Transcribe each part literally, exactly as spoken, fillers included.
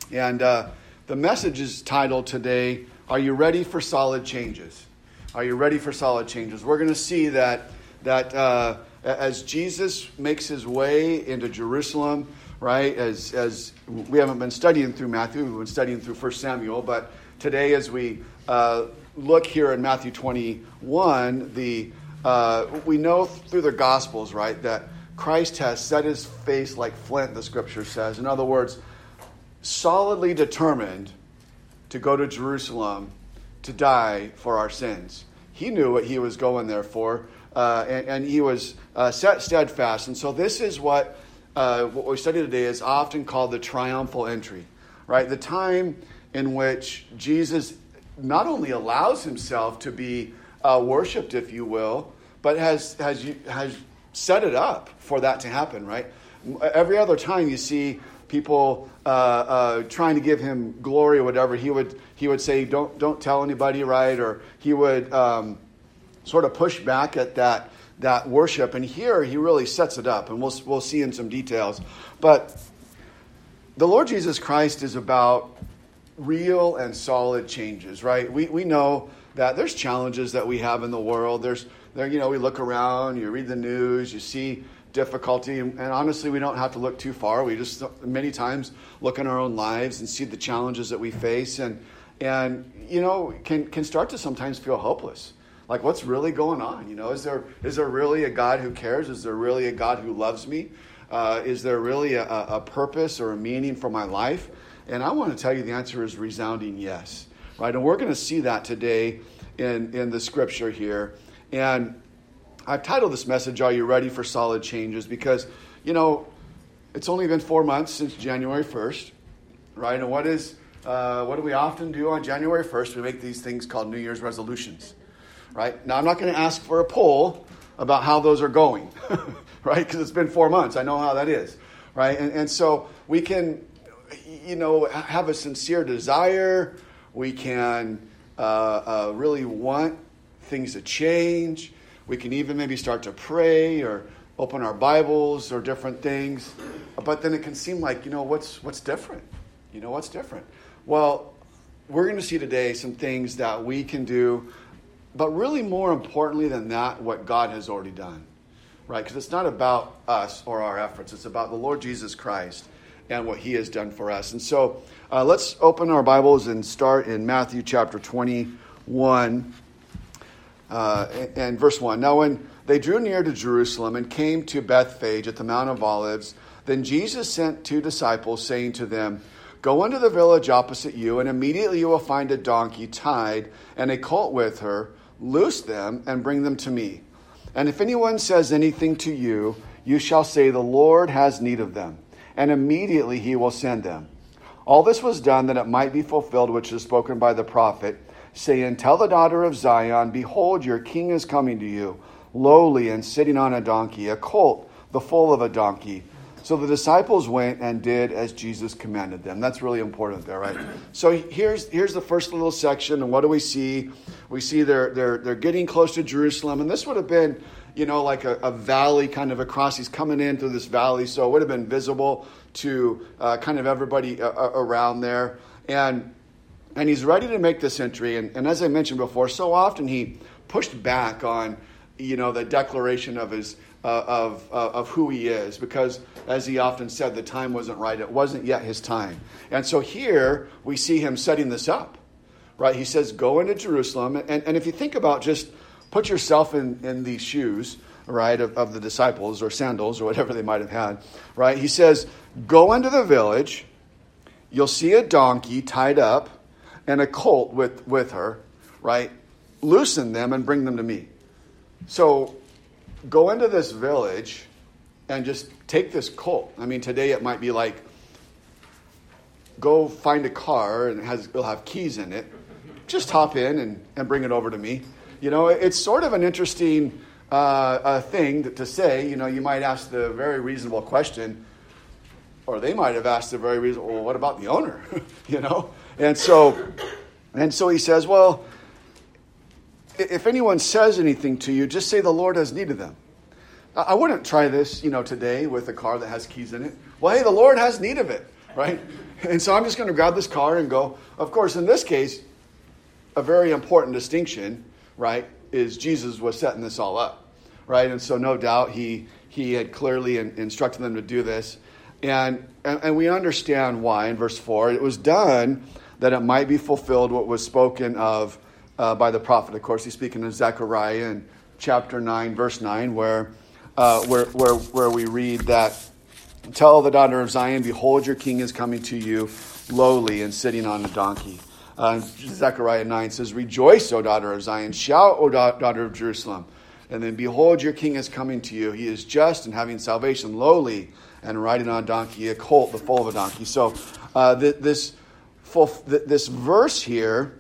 And uh, the message is titled today, Are You Ready for Solid Changes? Are you ready for solid changes? We're going to see that that uh, as Jesus makes his way into Jerusalem, right, as as we haven't been studying through Matthew, we've been studying through First Samuel, but today as we uh, look here in Matthew twenty-one, the uh, we know through the Gospels, right, that Christ has set his face like flint, the Scripture says. In other words, solidly determined to go to Jerusalem to die for our sins. He knew what he was going there for, uh, and, and he was uh, set steadfast. And so this is what uh, what we study today is often called the triumphal entry, right? The time in which Jesus not only allows himself to be uh, worshipped, if you will, but has has has set it up for that to happen, right? Every other time you see people uh, uh, trying to give him glory or whatever, he would he would say, "Don't don't tell anybody," right? Or he would um, sort of push back at that that worship. And here he really sets it up, and we'll we'll see in some details. But the Lord Jesus Christ is about real and solid changes, right? We we know that there's challenges that we have in the world. There's there you know we look around, you read the news, you see difficulty, and honestly, we don't have to look too far. We just many times look in our own lives and see the challenges that we face, and and you know can can start to sometimes feel hopeless. Like, what's really going on? You know, is there is there really a God who cares? Is there really a God who loves me? Uh, is there really a, a purpose or a meaning for my life? And I want to tell you the answer is resounding yes, right? And we're going to see that today in in the Scripture here, and I've titled this message, Are You Ready for Solid Changes? Because, you know, it's only been four months since January first, right? And what is uh, what do we often do on January first? We make these things called New Year's resolutions, right? Now, I'm not going to ask for a poll about how those are going, right? Because it's been four months. I know how that is, right? And, and so we can, you know, have a sincere desire. We can uh, uh, really want things to change. We can even maybe start to pray or open our Bibles or different things. But then it can seem like, you know, what's what's different? You know, what's different? Well, we're going to see today some things that we can do, but really more importantly than that, what God has already done, right? Because it's not about us or our efforts. It's about the Lord Jesus Christ and what he has done for us. And so uh, let's open our Bibles and start in Matthew chapter twenty-one. Uh, and verse one, Now when they drew near to Jerusalem and came to Bethphage at the Mount of Olives, then Jesus sent two disciples, saying to them, Go into the village opposite you, and immediately you will find a donkey tied and a colt with her. Loose them and bring them to me. And if anyone says anything to you, you shall say, The Lord has need of them, and immediately he will send them. All this was done that it might be fulfilled which is spoken by the prophet, saying, Tell the daughter of Zion, Behold, your king is coming to you, lowly and sitting on a donkey, a colt, the foal of a donkey. So the disciples went and did as Jesus commanded them. That's really important there, right? So here's here's the first little section, and what do we see? We see they're they're they're getting close to Jerusalem, and this would have been, you know, like a, a valley kind of across. He's coming in through this valley, so it would have been visible to uh, kind of everybody uh, around there, and. And he's ready to make this entry. And, and as I mentioned before, so often he pushed back on, you know, the declaration of his uh, of uh, of who he is, because, as he often said, the time wasn't right. It wasn't yet his time. And so here we see him setting this up, right? He says, "Go into Jerusalem." And and if you think about, just put yourself in in these shoes, right, of, of the disciples, or sandals, or whatever they might have had, right? He says, "Go into the village. You'll see a donkey tied up, and a colt with, with her, right? Loosen them and bring them to me." So go into this village and just take this colt. I mean, today it might be like, go find a car and it has, it'll have keys in it. Just hop in and, and bring it over to me. You know, it's sort of an interesting uh, uh, thing to, to say. You know, you might ask the very reasonable question, or they might have asked the very reasonable, well, what about the owner? you know? And so, and so he says, well, if anyone says anything to you, just say the Lord has need of them. I wouldn't try this, you know, today with a car that has keys in it. Well, hey, the Lord has need of it, right? And so I'm just going to grab this car and go. Of course, in this case, a very important distinction, right, is Jesus was setting this all up, right? And so no doubt he he had clearly in, instructed them to do this. And, and and we understand why in verse four. It was done that it might be fulfilled what was spoken of uh, by the prophet. Of course, he's speaking of Zechariah in chapter nine, verse nine, where, uh, where, where, where we read that, tell the daughter of Zion, behold, your king is coming to you lowly and sitting on a donkey. Uh, Zechariah nine says, rejoice, O daughter of Zion. Shout, O da- daughter of Jerusalem. And then, behold, your king is coming to you. He is just and having salvation, lowly and riding on a donkey, a colt, the foal of a donkey. So uh, th- this, full, th- this verse here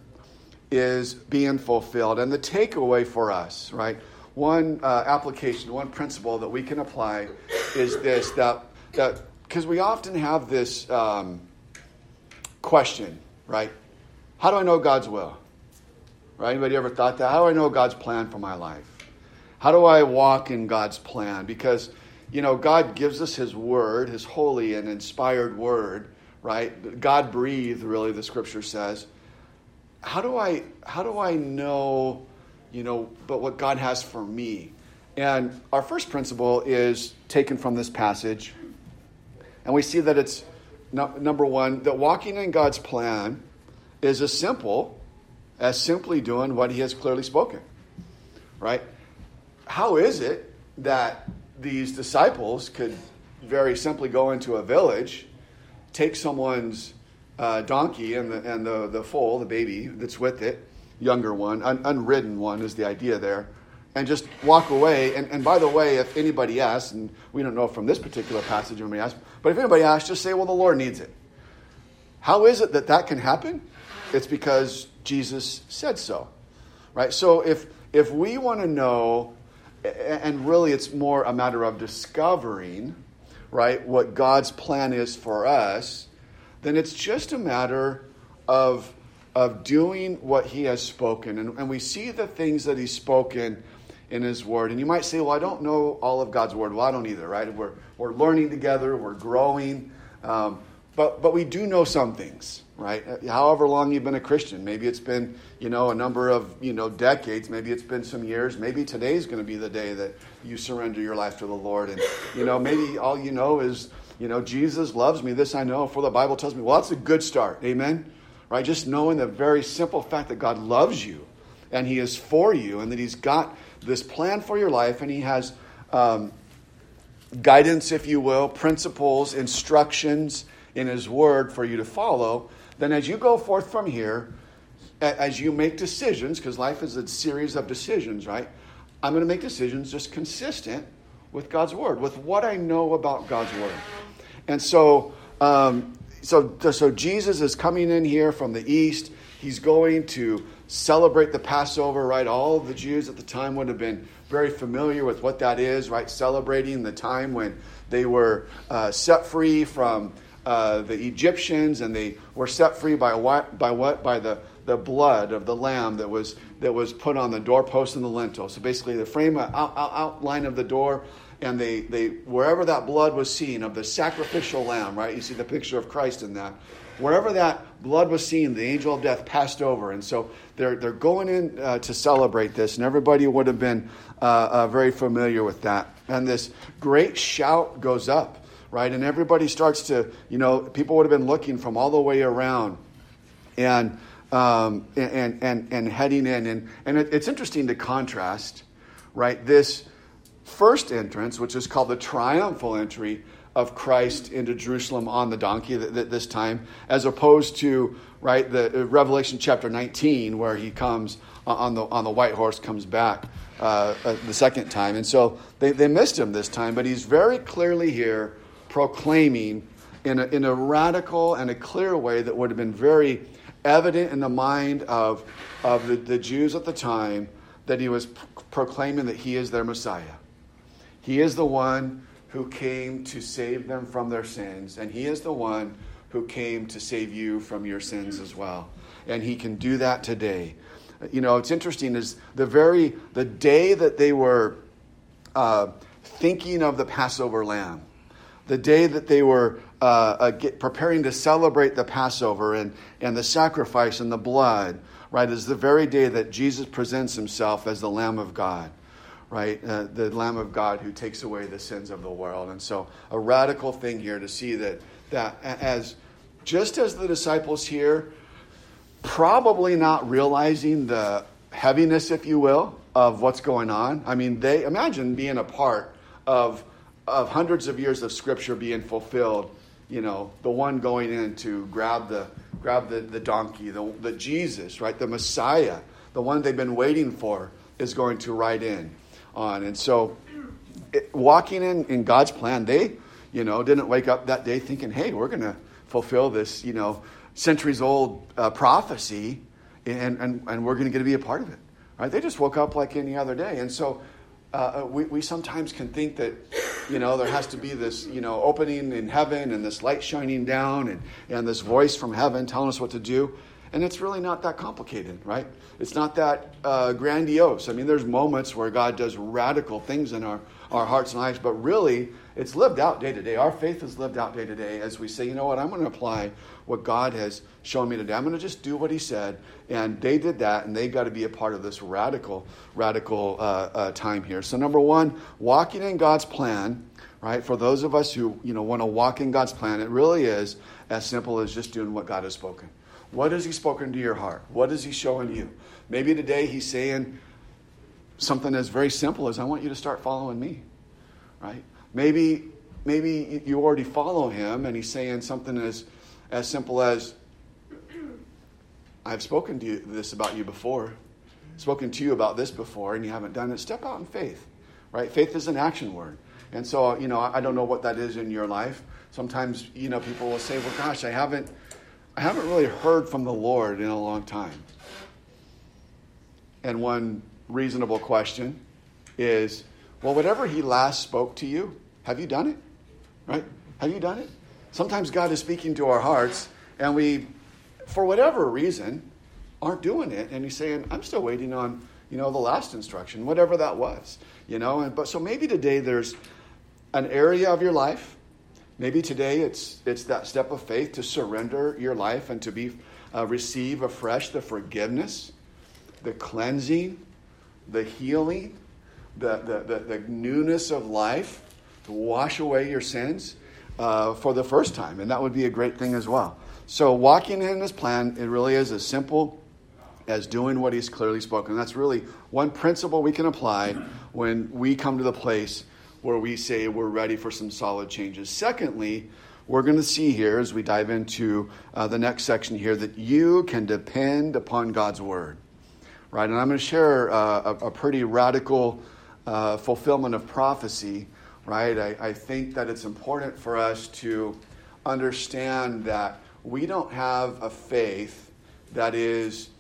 is being fulfilled. And the takeaway for us, right? One uh, application, one principle that we can apply is this, that that because we often have this um, question, right? How do I know God's will? Right? Anybody ever thought that? How do I know God's plan for my life? How do I walk in God's plan? Because, you know, God gives us his word, his holy and inspired word, right? God breathed, really, the scripture says. How do I how do I know, you know, but what God has for me? And our first principle is taken from this passage. And we see that it's, no, number one, that walking in God's plan is as simple as simply doing what he has clearly spoken, right? How is it that these disciples could very simply go into a village, take someone's uh, donkey and the and the, the foal, the baby that's with it, younger one, un, unridden one is the idea there, and just walk away? And, and by the way, if anybody asks, and we don't know from this particular passage if anybody asks, but if anybody asks, just say, well, the Lord needs it. How is it that that can happen? It's because Jesus said so, right? So if if we want to know, and really it's more a matter of discovering, right, what God's plan is for us, then it's just a matter of, of doing what he has spoken. And, and we see the things that he's spoken in his word. And you might say, well, I don't know all of God's word. Well, I don't either, right? We're, we're learning together. We're growing. Um, but, but we do know some things, right? However long you've been a Christian. Maybe it's been, you know, a number of, you know, decades. Maybe it's been some years. Maybe today's going to be the day that you surrender your life to the Lord. And, you know, maybe all you know is, you know, Jesus loves me. This I know, for the Bible tells me. Well, that's a good start. Amen? Right? Just knowing the very simple fact that God loves you and he is for you and that he's got this plan for your life and he has um, guidance, if you will, principles, instructions in his word for you to follow. Then as you go forth from here, as you make decisions, because life is a series of decisions, right? I'm going to make decisions just consistent with God's word, with what I know about God's word. And so, um, so, so Jesus is coming in here from the east. He's going to celebrate the Passover, right? All of the Jews at the time would have been very familiar with what that is, right? Celebrating the time when they were uh, set free from uh, the Egyptians, and they were set free by what? By what? By the the blood of the lamb that was that was put on the doorpost and the lintel. So basically, the frame out, out, outline of the door. And they, they, wherever that blood was seen of the sacrificial lamb, right? You see the picture of Christ in that. Wherever that blood was seen, the angel of death passed over. And so they're they're going in uh, to celebrate this. And everybody would have been uh, uh, very familiar with that. And this great shout goes up, right? And everybody starts to, you know, people would have been looking from all the way around and um, and, and, and heading in. And, and it, it's interesting to contrast, right, this first entrance, which is called the triumphal entry of Christ into Jerusalem on the donkey th- th- this time, as opposed to, right, the uh, Revelation chapter nineteen, where he comes on the on the white horse, comes back uh, uh, the second time. And so they, they missed him this time, but he's very clearly here proclaiming in a, in a radical and a clear way that would have been very evident in the mind of, of the, the Jews at the time, that he was p- proclaiming that he is their Messiah. He is the one who came to save them from their sins, and he is the one who came to save you from your sins as well. And he can do that today. You know, it's interesting is the very, the day that they were uh, thinking of the Passover lamb, the day that they were uh, uh, get, preparing to celebrate the Passover and, and the sacrifice and the blood, right, is the very day that Jesus presents himself as the Lamb of God, right, uh, the Lamb of God who takes away the sins of the world. And so a radical thing here to see that, that as just as the disciples here, probably not realizing the heaviness, if you will, of what's going on. I mean, they imagine being a part of of hundreds of years of Scripture being fulfilled. You know, the one going in to grab the grab the, the donkey, the, the Jesus, right, the Messiah, the one they've been waiting for, is going to ride in on. And so, it, walking in in God's plan, they, you know, didn't wake up that day thinking, "Hey, we're going to fulfill this, you know, centuries old uh, prophecy, and and and we're going to get to be a part of it." Right? They just woke up like any other day. And so uh, we, we sometimes can think that, you know, there has to be this, you know, opening in heaven and this light shining down and, and this voice from heaven telling us what to do. And it's really not that complicated, right? It's not that uh, grandiose. I mean, there's moments where God does radical things in our, our hearts and lives, but really it's lived out day to day. Our faith is lived out day to day as we say, you know what, I'm going to apply what God has shown me today. I'm going to just do what he said. And they did that, and they got to be a part of this radical, radical uh, uh, time here. So number one, walking in God's plan, right? For those of us who, you know, want to walk in God's plan, it really is as simple as just doing what God has spoken. What has he spoken to your heart? What is he showing you? Maybe today he's saying something as very simple as, I want you to start following me, right? Maybe maybe you already follow him, and he's saying something as as simple as, I've spoken to you this about you before, spoken to you about this before, and you haven't done it. Step out in faith, right? Faith is an action word. And so, you know, I don't know what that is in your life. Sometimes, you know, people will say, well, gosh, I haven't I haven't really heard from the Lord in a long time. And one reasonable question is, well, whatever he last spoke to you, have you done it? Right? Have you done it? Sometimes God is speaking to our hearts, and we, for whatever reason, aren't doing it. And he's saying, I'm still waiting on, you know, the last instruction, whatever that was. You know, and but so maybe today there's an area of your life. Maybe today it's it's that step of faith to surrender your life and to be uh, receive afresh the forgiveness, the cleansing, the healing, the, the, the, the newness of life, to wash away your sins uh, for the first time. And that would be a great thing as well. So walking in his plan, it really is as simple as doing what he's clearly spoken. That's really one principle we can apply when we come to the place where we say we're ready for some solid changes. Secondly, we're going to see here as we dive into uh, the next section here that you can depend upon God's word, right? And I'm going to share uh, a, a pretty radical uh, fulfillment of prophecy, right? I, I think that it's important for us to understand that we don't have a faith that is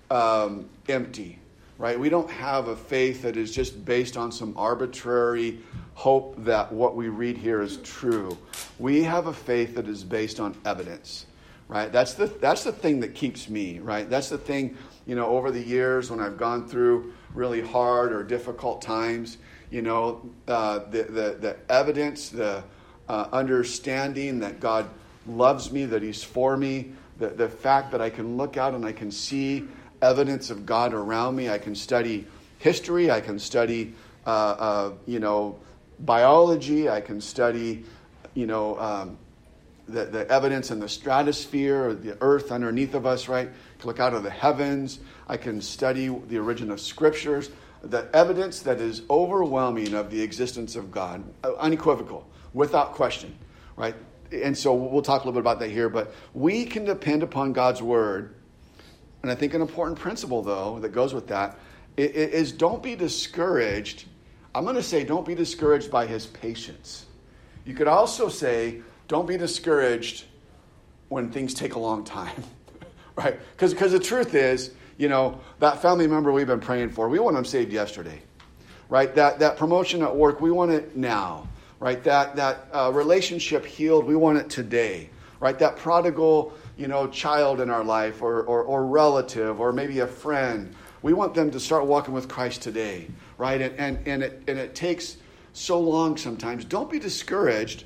um, empty, right? We don't have a faith that is just based on some arbitrary hope that what we read here is true. We have a faith that is based on evidence, right? That's the that's the thing that keeps me, right? That's the thing, you know, over the years when I've gone through really hard or difficult times, you know, uh, the, the, the evidence, the uh, understanding that God loves me, that he's for me, the, the fact that I can look out and I can see evidence of God around me. I can study history. I can study, uh, uh, you know, biology. I can study, you know, um, the, the evidence in the stratosphere, or the earth underneath of us, right? I can look out of the heavens. I can study the origin of scriptures. The evidence that is overwhelming of the existence of God, unequivocal, without question, right? And so we'll talk a little bit about that here, but we can depend upon God's word. And I think an important principle, though, that goes with that is don't be discouraged. I'm going to say don't be discouraged by his patience. You could also say don't be discouraged when things take a long time, right? Because because the truth is, you know, that family member we've been praying for, we want them saved yesterday, right? That that promotion at work, we want it now, right? That that uh, relationship healed, we want it today, right? That prodigal, you know, child in our life, or, or or relative, or maybe a friend, we want them to start walking with Christ today, right? And and and it and it takes so long sometimes. Don't be discouraged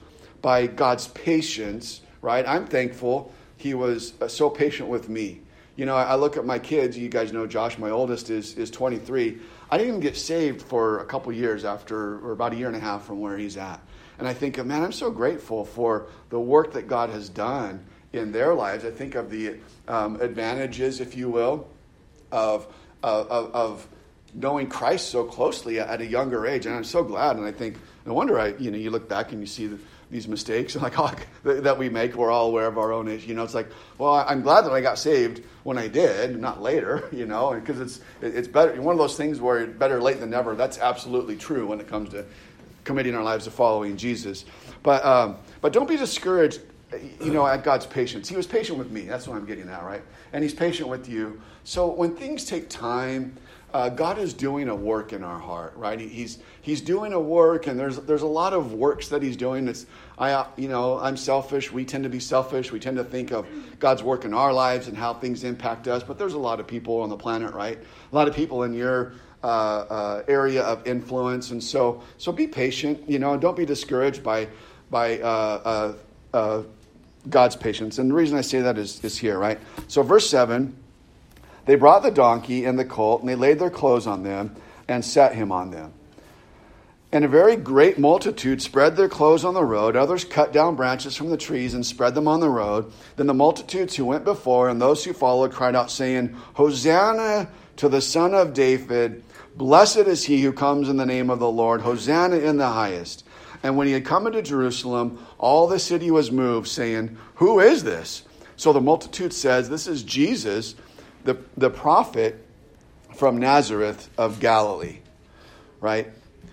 by God's patience, right? I'm thankful he was uh, so patient with me. You know, I, I look at my kids. You guys know Josh, my oldest, is is twenty-three. I didn't even get saved for a couple years after, or about a year and a half from where he's at. And I think, man, I'm so grateful for the work that God has done in their lives. I think of the um, advantages, if you will, of, of of knowing Christ so closely at a younger age. And I'm so glad. And I think, no wonder I, you know, you look back and you see the, these mistakes like oh, that we make. We're all aware of our own age. You know, it's like, well, I'm glad that I got saved when I did, not later. You know, because it's it's better. One of those things where better late than never. That's absolutely true when it comes to committing our lives to following Jesus. But um, but don't be discouraged. You know, at God's patience. He was patient with me. That's what I'm getting at, right? And he's patient with you. So when things take time, uh, God is doing a work in our heart, right? He, he's he's doing a work, and there's there's a lot of works that he's doing. It's I you know I'm selfish. We tend to be selfish. We tend to think of God's work in our lives and how things impact us. But there's a lot of people on the planet, right? A lot of people in your uh, uh, area of influence, and so so be patient. You know, don't be discouraged by by. Uh, uh, uh, God's patience. And the reason I say that is, is here, right? So verse seven, they brought the donkey and the colt, and they laid their clothes on them and set him on them. And a very great multitude spread their clothes on the road. Others cut down branches from the trees and spread them on the road. Then the multitudes who went before and those who followed cried out, saying, Hosanna to the Son of David. Blessed is he who comes in the name of the Lord. Hosanna in the highest. And when he had come into Jerusalem, all the city was moved, saying, Who is this? So the multitude says, This is Jesus, the, the prophet from Nazareth of Galilee. Right?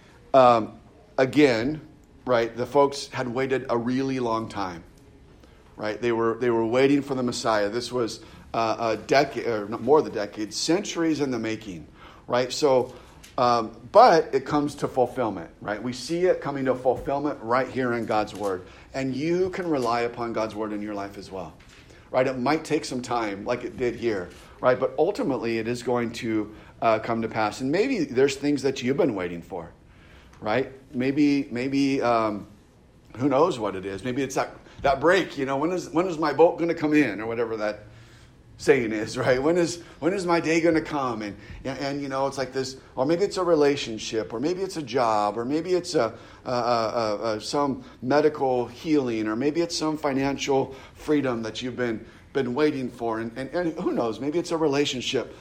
Um, again, right, the folks had waited a really long time. Right? They were they were waiting for the Messiah. This was uh, a decade, or more than a decade, centuries in the making. Right? So Um, but it comes to fulfillment, right? We see it coming to fulfillment right here in God's word. And you can rely upon God's word in your life as well, right? It might take some time like it did here, right? But ultimately it is going to uh, come to pass. And maybe there's things that you've been waiting for, right? Maybe, maybe um, who knows what it is? Maybe it's that, that break, you know, when is, when is my boat going to come in or whatever that saying is, right? When is when is my day going to come? And, and and you know, it's like this, or maybe it's a relationship, or maybe it's a job, or maybe it's a, a, a, a some medical healing, or maybe it's some financial freedom that you've been been waiting for, and, and, and who knows? Maybe it's a relationship.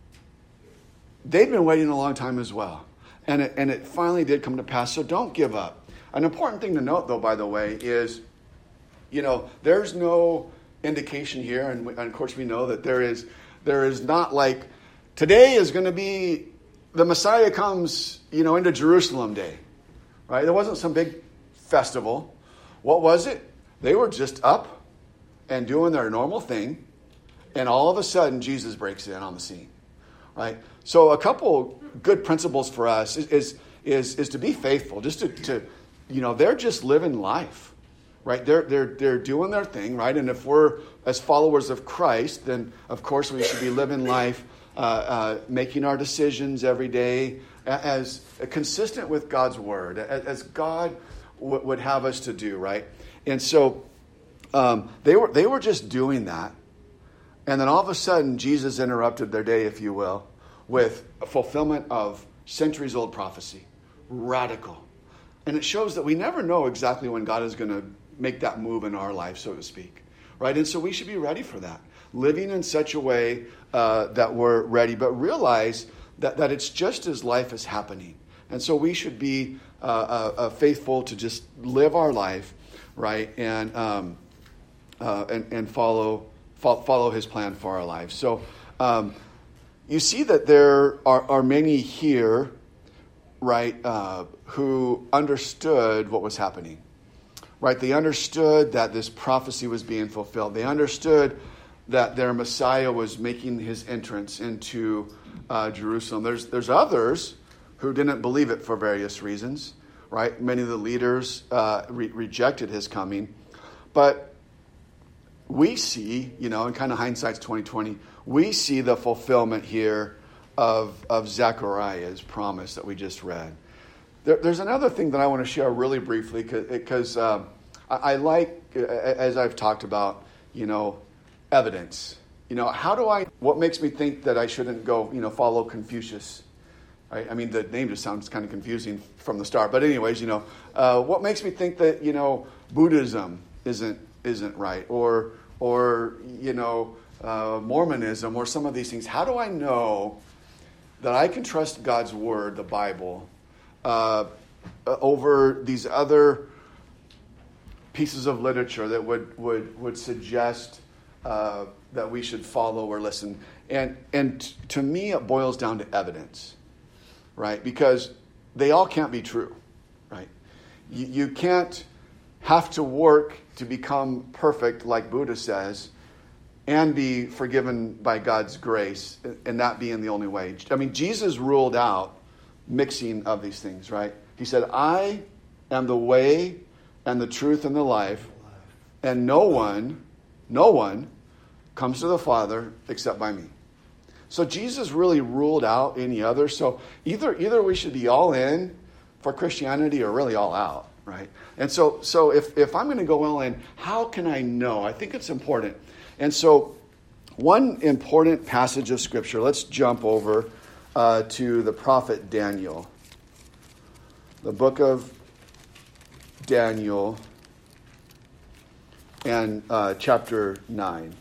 They've been waiting a long time as well, and it, and it finally did come to pass. So don't give up. An important thing to note, though, by the way, is, you know, there's no indication here, and, we, and of course we know that there is there is not like today is going to be the Messiah comes, you know, into Jerusalem day, right? There wasn't some big festival. What was it? They were just up and doing their normal thing, and all of a sudden Jesus breaks in on the scene, right? So a couple good principles for us is is is, is to be faithful, just to, to you know, they're just living life. Right, they're they're they're doing their thing, right? And if we're as followers of Christ, then of course we should be living life, uh, uh, making our decisions every day as, as consistent with God's word, as, as God w- would have us to do, right? And so um, they were they were just doing that, and then all of a sudden Jesus interrupted their day, if you will, with a fulfillment of centuries old prophecy, radical, and it shows that we never know exactly when God is going to make that move in our life, so to speak, right? And so we should be ready for that, living in such a way uh, that we're ready, but realize that, that it's just as life is happening. And so we should be uh, uh, uh, faithful to just live our life, right, and um, uh, and, and follow fo- follow his plan for our lives. So um, you see that there are, are many here, right, uh, who understood what was happening. Right, they understood that this prophecy was being fulfilled. They understood that their Messiah was making his entrance into uh, Jerusalem. There's there's others who didn't believe it for various reasons. Right, many of the leaders uh, re- rejected his coming, but we see, you know, in kind of hindsight's twenty twenty, we see the fulfillment here of of Zechariah's promise that we just read. There, there's another thing that I want to share really briefly because uh, I, I like, uh, as I've talked about, you know, evidence. You know, how do I, what makes me think that I shouldn't go, you know, follow Confucius? Right? I mean, the name just sounds kind of confusing from the start. But anyways, you know, uh, what makes me think that, you know, Buddhism isn't isn't right? Or, or you know, uh, Mormonism or some of these things. How do I know that I can trust God's word, the Bible, uh, over these other pieces of literature that would, would, would suggest uh, that we should follow or listen? And, and t- to me, it boils down to evidence. Right? Because they all can't be true, right? You, you can't have to work to become perfect, like Buddha says, and be forgiven by God's grace, and that being the only way. I mean, Jesus ruled out mixing of these things, right? He said, I am the way and the truth and the life, and no one, no one comes to the Father except by me. So Jesus really ruled out any other. So either either we should be all in for Christianity or really all out, right? And so so if, if I'm going to go all in, how can I know? I think it's important. And so one important passage of Scripture, let's jump over uh, to the prophet Daniel. The book of Daniel and uh, chapter nine.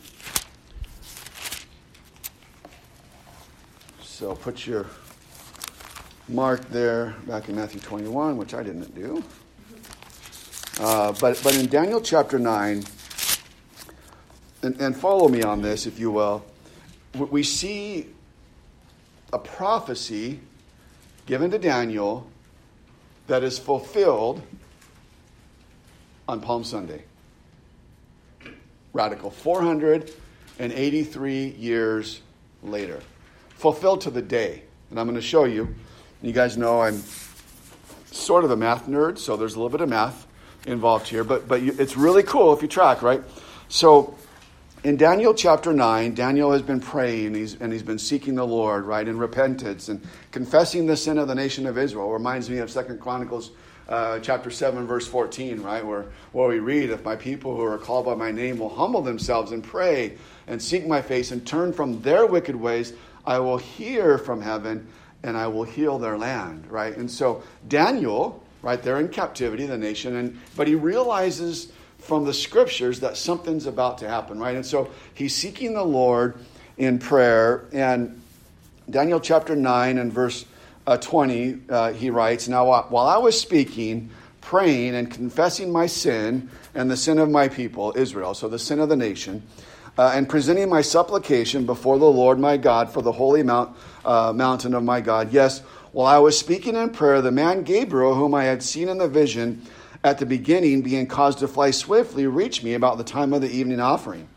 So put your mark there back in Matthew twenty-one, which I didn't do. Uh, but but in Daniel chapter nine, and, and follow me on this, if you will, we see a prophecy given to Daniel that is fulfilled on Palm Sunday. Radical. four hundred eighty-three years later. Fulfilled to the day. And I'm going to show you. You guys know I'm sort of a math nerd, so there's a little bit of math involved here. But but you, it's really cool if you track, right? So in Daniel chapter nine, Daniel has been praying he's, and he's been seeking the Lord, right, in repentance and confessing the sin of the nation of Israel. It reminds me of Second Chronicles uh, chapter seven, verse fourteen, right, where, where we read, if my people who are called by my name will humble themselves and pray and seek my face and turn from their wicked ways, I will hear from heaven and I will heal their land, right? And so Daniel, right, they're in captivity, the nation, and but he realizes from the scriptures that something's about to happen, right? And so he's seeking the Lord in prayer. And Daniel chapter nine and verse uh, twenty, uh, he writes, Now while I was speaking, praying and confessing my sin and the sin of my people, Israel, so the sin of the nation, Uh, and presenting my supplication before the Lord my God for the holy mount, uh, mountain of my God. Yes, while I was speaking in prayer, the man Gabriel, whom I had seen in the vision at the beginning, being caused to fly swiftly, reached me about the time of the evening offering.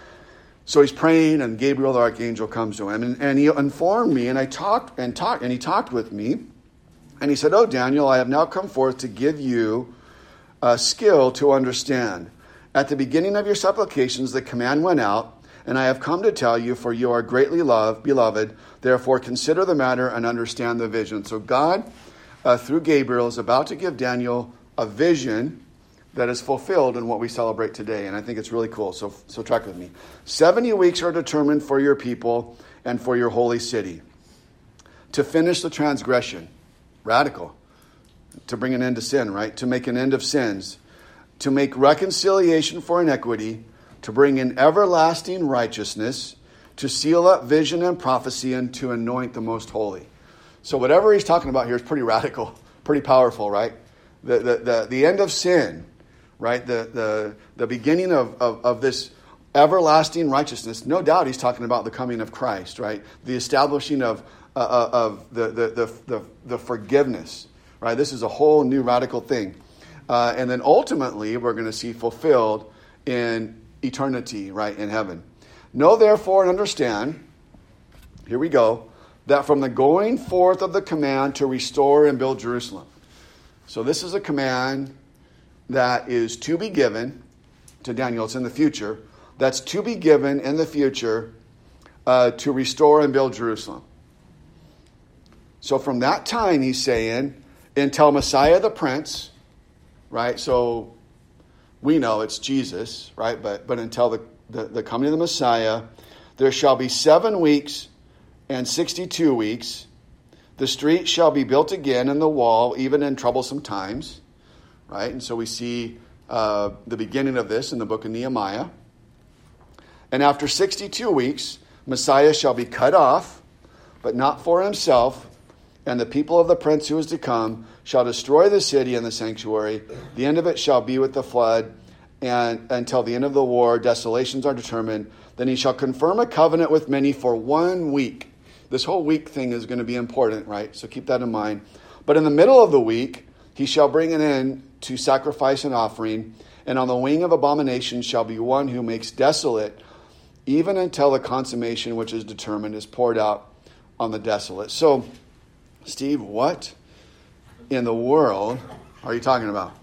So he's praying, and Gabriel the archangel comes to him, and, and he informed me, and I talked and talked, and he talked with me, and he said, "Oh, Daniel, I have now come forth to give you uh, skill to understand. At the beginning of your supplications, the command went out, and I have come to tell you, for you are greatly loved, beloved. Therefore, consider the matter and understand the vision." So God, uh, through Gabriel, is about to give Daniel a vision that is fulfilled in what we celebrate today. And I think it's really cool. So, so track with me. seventy weeks are determined for your people and for your holy city to finish the transgression. Radical. To bring an end to sin, right? To make an end of sins. To make reconciliation for iniquity, to bring in everlasting righteousness, to seal up vision and prophecy, and to anoint the most holy. So whatever he's talking about here is pretty radical, pretty powerful, right? The the the, the end of sin, right? The the the beginning of, of, of this everlasting righteousness. No doubt he's talking about the coming of Christ, right? The establishing of uh, of the the, the the the forgiveness, right? This is a whole new radical thing. Uh, and then ultimately, we're going to see fulfilled in eternity, right, in heaven. Know therefore and understand, here we go, that from the going forth of the command to restore and build Jerusalem. So this is a command that is to be given to Daniel. It's in the future. That's to be given in the future uh, to restore and build Jerusalem. So from that time, he's saying, until Messiah the Prince, right? So we know it's Jesus, right? But but until the, the, the coming of the Messiah, there shall be seven weeks and sixty-two weeks. The street shall be built again, and the wall, even in troublesome times, right? And so we see uh, the beginning of this in the book of Nehemiah. And after sixty-two weeks, Messiah shall be cut off, but not for himself, and the people of the prince who is to come shall destroy the city and the sanctuary. The end of it shall be with the flood, and until the end of the war, desolations are determined. Then he shall confirm a covenant with many for one week. This whole week thing is going to be important, right? So keep that in mind. But in the middle of the week, he shall bring an end to sacrifice and offering, and on the wing of abomination shall be one who makes desolate, even until the consummation which is determined is poured out on the desolate. So, Steve, what in the world are you talking about?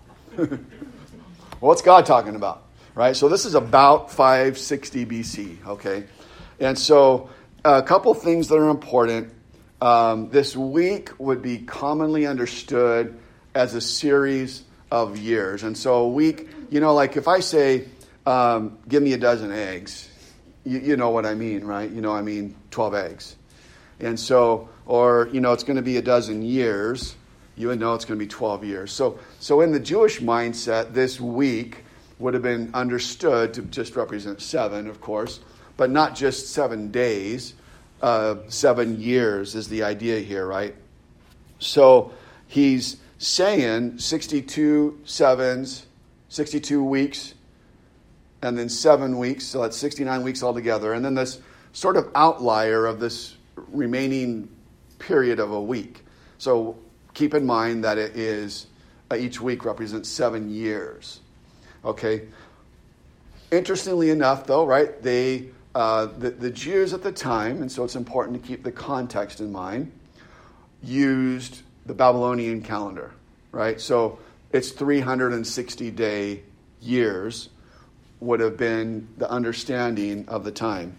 What's God talking about? Right? So this is about five sixty B C, okay? And so a couple things that are important. Um, this week would be commonly understood as a series of years. And so a week, you know, like if I say, um, give me a dozen eggs, you, you know what I mean, right? You know, I mean twelve eggs. And so, or, you know, it's going to be a dozen years, you would know it's going to be twelve years. So, so in the Jewish mindset, this week would have been understood to just represent seven, of course, but not just seven days. Uh, seven years is the idea here, right? So he's saying sixty-two sevens, sixty-two weeks, and then seven weeks, so that's sixty-nine weeks altogether. And then this sort of outlier of this remaining period of a week. So keep in mind that it is, uh, each week represents seven years. Okay. Interestingly enough, though, right, they, uh, the, the Jews at the time, and so it's important to keep the context in mind, used the Babylonian calendar, right? So it's three hundred sixty day years would have been the understanding of the time.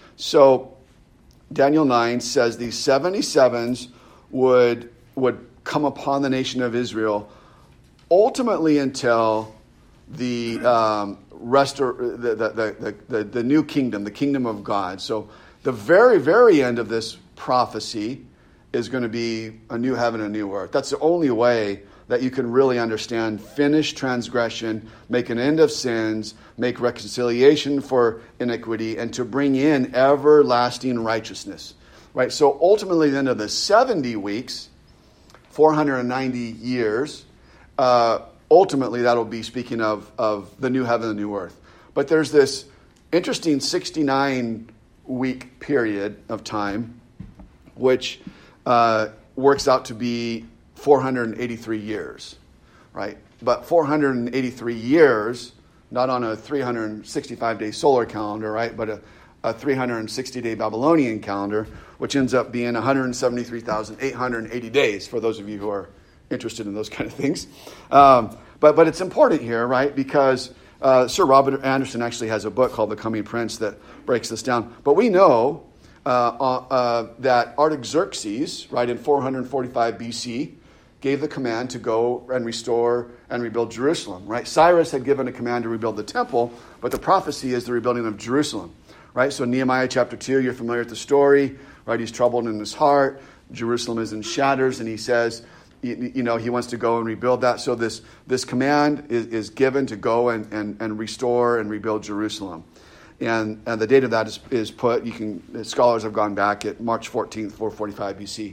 So Daniel nine says these seventy-sevens would would come upon the nation of Israel ultimately until the um, restor- the, the, the, the, the new kingdom, the kingdom of God. So the very, very end of this prophecy is going to be a new heaven and a new earth. That's the only way that you can really understand finish transgression, make an end of sins, make reconciliation for iniquity, and to bring in everlasting righteousness. Right? So ultimately, the end of the seventy weeks, four hundred ninety years, uh, ultimately that'll be speaking of, of the new heaven and the new earth. But there's this interesting sixty-nine week period of time, which uh, works out to be four hundred eighty-three years, right? But four hundred eighty-three years, not on a three hundred sixty-five day solar calendar, right? But a, a three hundred sixty day Babylonian calendar, which ends up being one hundred seventy-three thousand eight hundred eighty days, for those of you who are interested in those kind of things. Um, but, but it's important here, right? Because uh, Sir Robert Anderson actually has a book called The Coming Prince that breaks this down. But we know uh, uh, that Artaxerxes, right, in four hundred forty-five B C, gave the command to go and restore and rebuild Jerusalem, right? Cyrus had given a command to rebuild the temple, but the prophecy is the rebuilding of Jerusalem, right? So Nehemiah chapter two, you're familiar with the story, right? He's troubled in his heart. Jerusalem is in shatters, and he says, you, you know, he wants to go and rebuild that. So this, this command is, is given to go and, and, and restore and rebuild Jerusalem. And, and the date of that is, is put, you can, scholars have gone back at March fourteenth, four forty-five B C.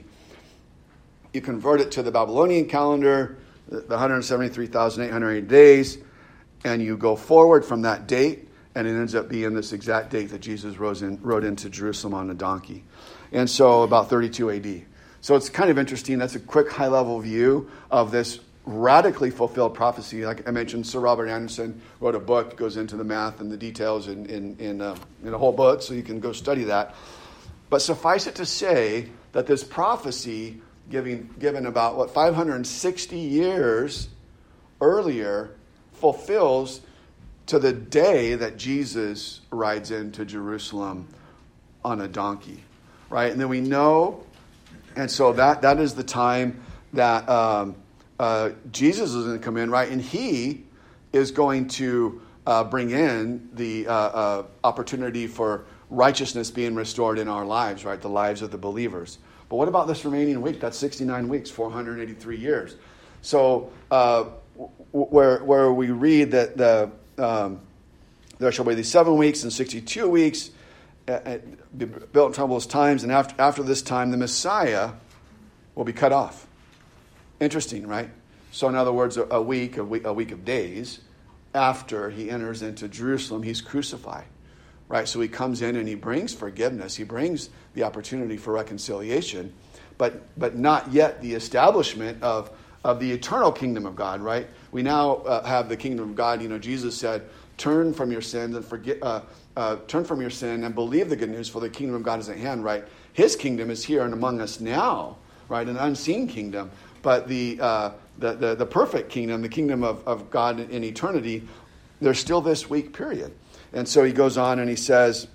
You convert it to the Babylonian calendar, the one hundred seventy-three thousand eight hundred eighty days, and you go forward from that date, and it ends up being this exact date that Jesus rose in, rode into Jerusalem on a donkey. And so about thirty-two A D. So it's kind of interesting. That's a quick high-level view of this radically fulfilled prophecy. Like I mentioned, Sir Robert Anderson wrote a book, goes into the math and the details in, in, in, uh, in a whole book, so you can go study that. But suffice it to say that this prophecy Giving, given about, what, five hundred sixty years earlier, fulfills to the day that Jesus rides into Jerusalem on a donkey, right? And then we know, and so that that is the time that um, uh, Jesus is going to come in, right? And he is going to uh, bring in the uh, uh, opportunity for righteousness being restored in our lives, right? The lives of the believers. But what about this remaining week? That's sixty-nine weeks, four hundred eighty-three years. So uh, w- where where we read that the um, there shall be these seven weeks and sixty-two weeks, uh, be built in troublous times, and after after this time, the Messiah will be cut off. Interesting, right? So in other words, a, a week, a week, a week of days after he enters into Jerusalem, he's crucified. Right, so he comes in and he brings forgiveness. He brings the opportunity for reconciliation, but but not yet the establishment of, of the eternal kingdom of God, right? We now uh, have the kingdom of God. You know, Jesus said, turn from your sins and forget, uh, uh, turn from your sin and believe the good news, for the kingdom of God is at hand, right? His kingdom is here and among us now, right? An unseen kingdom, but the uh, the, the, the perfect kingdom, the kingdom of, of God in eternity, there's still this week period. And so he goes on and he says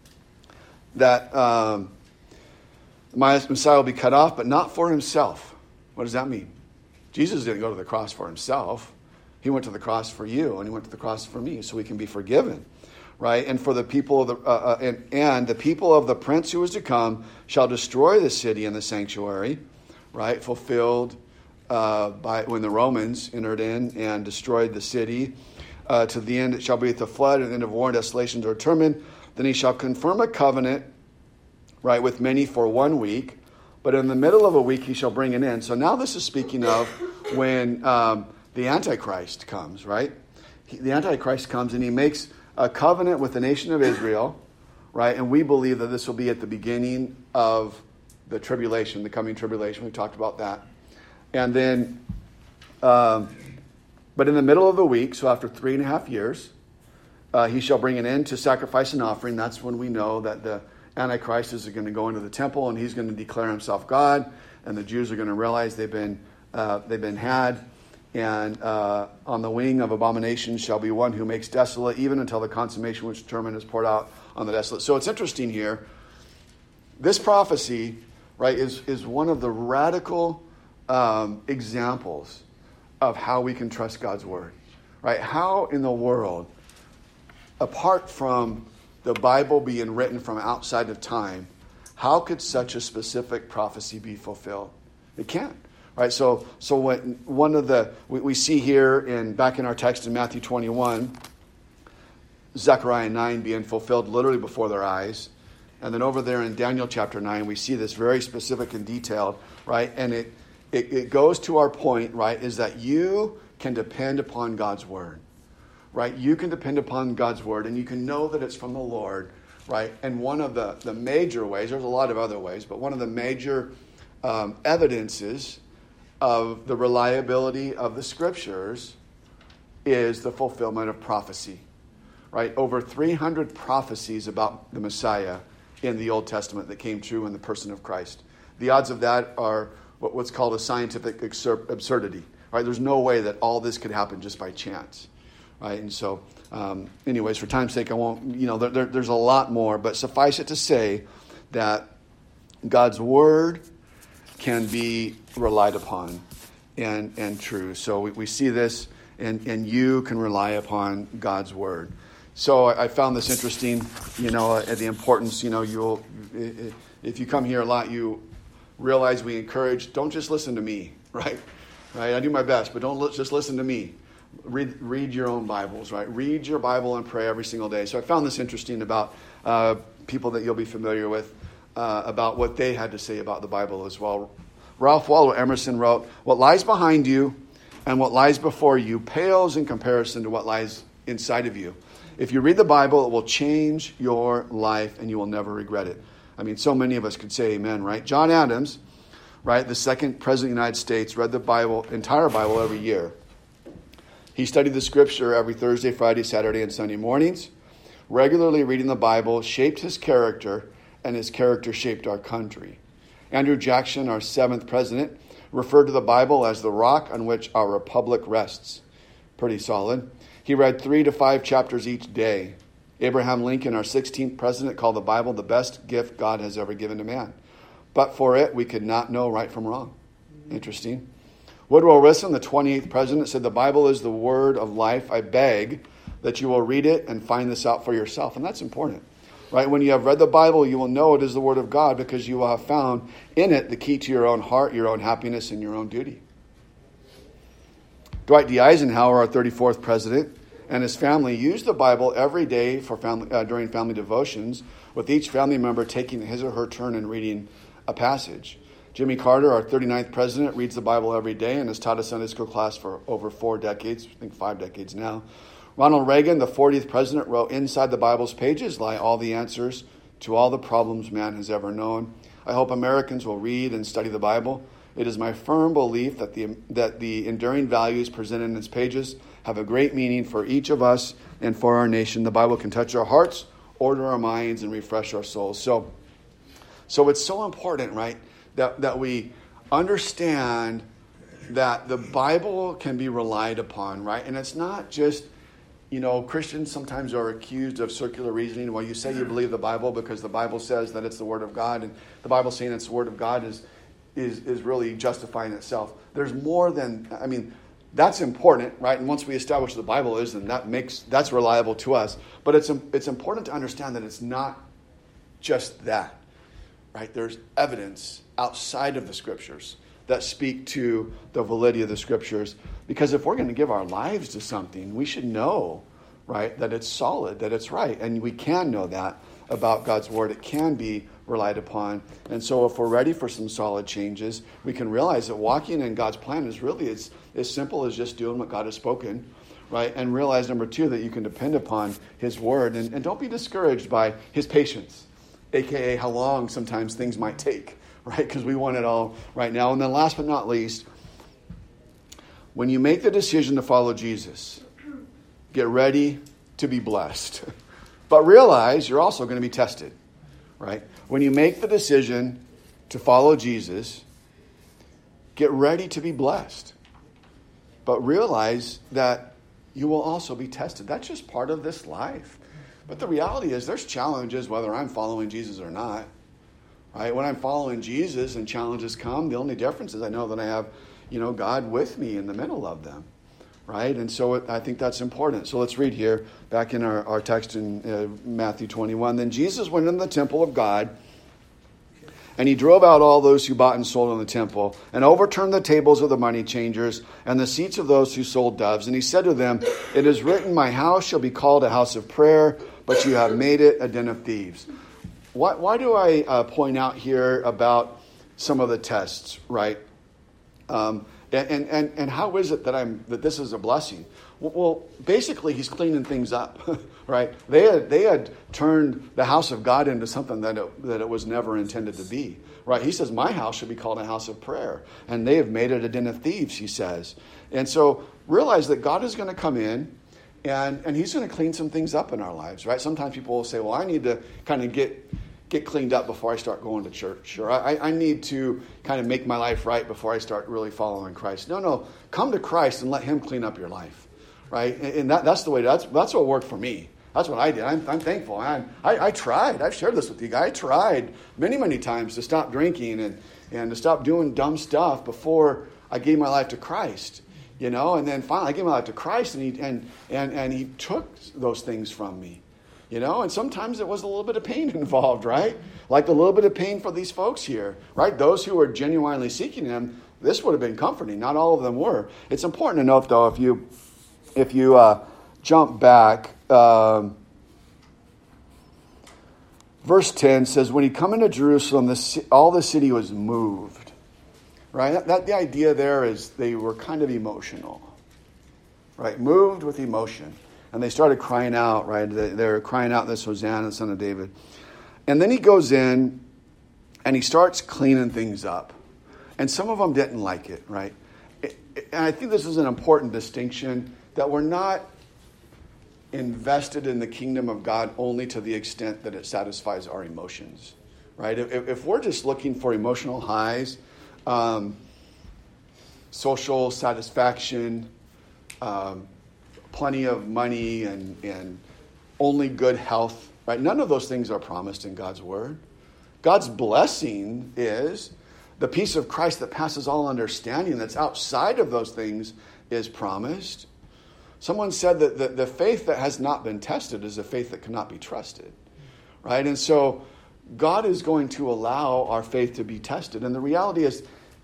that um, Messiah will be cut off, but not for himself. What does that mean? Jesus didn't go to the cross for himself. He went to the cross for you, and he went to the cross for me, so we can be forgiven, right? And for the people of the uh, uh, and, and the people of the prince who is to come shall destroy the city and the sanctuary, right? Fulfilled uh, by when the Romans entered in and destroyed the city. Uh, to the end it shall be at the flood, and the end of war and desolation are determined. Then he shall confirm a covenant, right, with many for one week. But in the middle of a week he shall bring an end. So now this is speaking of when um, the Antichrist comes, right? He, the Antichrist comes and he makes a covenant with the nation of Israel, right? And we believe that this will be at the beginning of the tribulation, the coming tribulation. We talked about that. And then... Um, But in the middle of the week, so after three and a half years, uh, he shall bring an end to sacrifice and offering. That's when we know that the Antichrist is going to go into the temple and he's going to declare himself God, and the Jews are going to realize they've been uh, they've been had. And uh, on the wing of abomination shall be one who makes desolate, even until the consummation which determined is poured out on the desolate. So it's interesting here. This prophecy, right, is is one of the radical um, examples of how we can trust God's word, right? How in the world, apart from the Bible being written from outside of time, how could such a specific prophecy be fulfilled? It can't, right? So, so when one of the we, we see here in back in our text in Matthew twenty-one, Zechariah nine being fulfilled literally before their eyes, and then over there in Daniel chapter nine, we see this very specific and detailed, right? And it. It, it goes to our point, right, is that you can depend upon God's word, right? You can depend upon God's word, and you can know that it's from the Lord, right? And one of the, the major ways, there's a lot of other ways, but one of the major um, evidences of the reliability of the scriptures is the fulfillment of prophecy, right? Over three hundred prophecies about the Messiah in the Old Testament that came true in the person of Christ. The odds of that are what's called a scientific absurdity, right? There's no way that all this could happen just by chance, right? And so, um, anyways, for time's sake, I won't, you know, there, there, there's a lot more, but suffice it to say that God's word can be relied upon and, and true. So we, we see this, and, and you can rely upon God's word. So I, I found this interesting, you know, uh, the importance, you know, you'll, if you come here a lot, you realize we encourage, don't just listen to me, right? Right? I do my best, but don't li- just listen to me. Read read your own Bibles, right? Read your Bible and pray every single day. So I found this interesting about uh, people that you'll be familiar with, uh, about what they had to say about the Bible as well. Ralph Waldo Emerson wrote, "What lies behind you and what lies before you pales in comparison to what lies inside of you. If you read the Bible, it will change your life and you will never regret it." I mean, so many of us could say amen, right? John Adams, right, the second president of the United States, read the Bible, entire Bible every year. He studied the scripture every Thursday, Friday, Saturday, and Sunday mornings. Regularly reading the Bible shaped his character, and his character shaped our country. Andrew Jackson, our seventh president, referred to the Bible as the rock on which our republic rests. Pretty solid. He read three to five chapters each day. Abraham Lincoln, our sixteenth president, called the Bible the best gift God has ever given to man. But for it, we could not know right from wrong. Interesting. Woodrow Wilson, the twenty-eighth president, said, "The Bible is the word of life. I beg that you will read it and find this out for yourself." And that's important, right? When you have read the Bible, you will know it is the word of God because you will have found in it the key to your own heart, your own happiness, and your own duty. Dwight D. Eisenhower, our thirty-fourth president, and his family used the Bible every day for family, uh, during family devotions, with each family member taking his or her turn in reading a passage. Jimmy Carter, our thirty-ninth president, reads the Bible every day and has taught a Sunday school class for over four decades, I think five decades now. Ronald Reagan, the fortieth president, wrote, "Inside the Bible's pages lie all the answers to all the problems man has ever known." I hope Americans will read and study the Bible. It is my firm belief that the that the enduring values presented in its pages have a great meaning for each of us and for our nation. The Bible can touch our hearts, order our minds, and refresh our souls. So, so it's so important, right, that, that we understand that the Bible can be relied upon, right? And it's not just, you know, Christians sometimes are accused of circular reasoning. Well, you say you believe the Bible because the Bible says that it's the Word of God, and the Bible saying it's the Word of God is is is really justifying itself. There's more than, I mean, that's important, right? And once we establish the Bible is, then that makes, that's reliable to us. But it's it's important to understand that it's not just that, right? There's evidence outside of the Scriptures that speak to the validity of the Scriptures. Because if we're going to give our lives to something, we should know, right, that it's solid, that it's right. And we can know that about God's Word. It can be relied upon. And so if we're ready for some solid changes, we can realize that walking in God's plan is really as, as simple as just doing what God has spoken, right? And realize, number two, that you can depend upon His Word. And, and don't be discouraged by His patience, a k a how long sometimes things might take, right? Because we want it all right now. And then last but not least, when you make the decision to follow Jesus, get ready to be blessed. But realize you're also going to be tested, right? When you make the decision to follow Jesus, get ready to be blessed. But realize that you will also be tested. That's just part of this life. But the reality is there's challenges whether I'm following Jesus or not, right? When I'm following Jesus and challenges come, the only difference is I know that I have, you know, God with me in the middle of them, right? And so it, I think that's important. So let's read here, back in our, our text in uh, Matthew twenty-one. Then Jesus went into the temple of God, and he drove out all those who bought and sold in the temple, and overturned the tables of the money changers and the seats of those who sold doves. And he said to them, "It is written, my house shall be called a house of prayer, but you have made it a den of thieves." Why, why do I uh, point out here about some of the tests, right? Um, and, and, and how is it that I'm that this is a blessing? Well, basically, he's cleaning things up, right? They had they had turned the house of God into something that it, that it was never intended to be, right? He says, "My house should be called a house of prayer," and they have made it a den of thieves, he says. And so realize that God is going to come in, and and he's going to clean some things up in our lives, right? Sometimes people will say, "Well, I need to kind of get." get cleaned up before I start going to church, or I, I need to kind of make my life right before I start really following Christ." No, no, come to Christ and let Him clean up your life, right? And that, that's the way, that's that's what worked for me. That's what I did. I'm, I'm thankful. I'm, I, I tried. I've shared this with you guys. I tried many, many times to stop drinking and, and to stop doing dumb stuff before I gave my life to Christ, you know? And then finally I gave my life to Christ, and He, and, and, and he took those things from me. You know, and sometimes it was a little bit of pain involved, right? Like a little bit of pain for these folks here, right? Those who were genuinely seeking Him, this would have been comforting. Not all of them were. It's important to note, though, if you if you uh, jump back, um, verse ten says, "When he come into Jerusalem, the, all the city was moved." Right? That, that the idea there is they were kind of emotional, right? Moved with emotion. And they started crying out, right? They're crying out this Hosanna, Son of David. And then he goes in and he starts cleaning things up. And some of them didn't like it, right? And I think this is an important distinction, that we're not invested in the kingdom of God only to the extent that it satisfies our emotions, right? If, if we're just looking for emotional highs, um, social satisfaction, um, plenty of money, and, and only good health, right? None of those things are promised in God's Word. God's blessing is The peace of Christ that passes all understanding, that's outside of those things, is promised. Someone said that the, the faith that has not been tested is a faith that cannot be trusted. Right? And so God is going to allow our faith to be tested. And the reality is,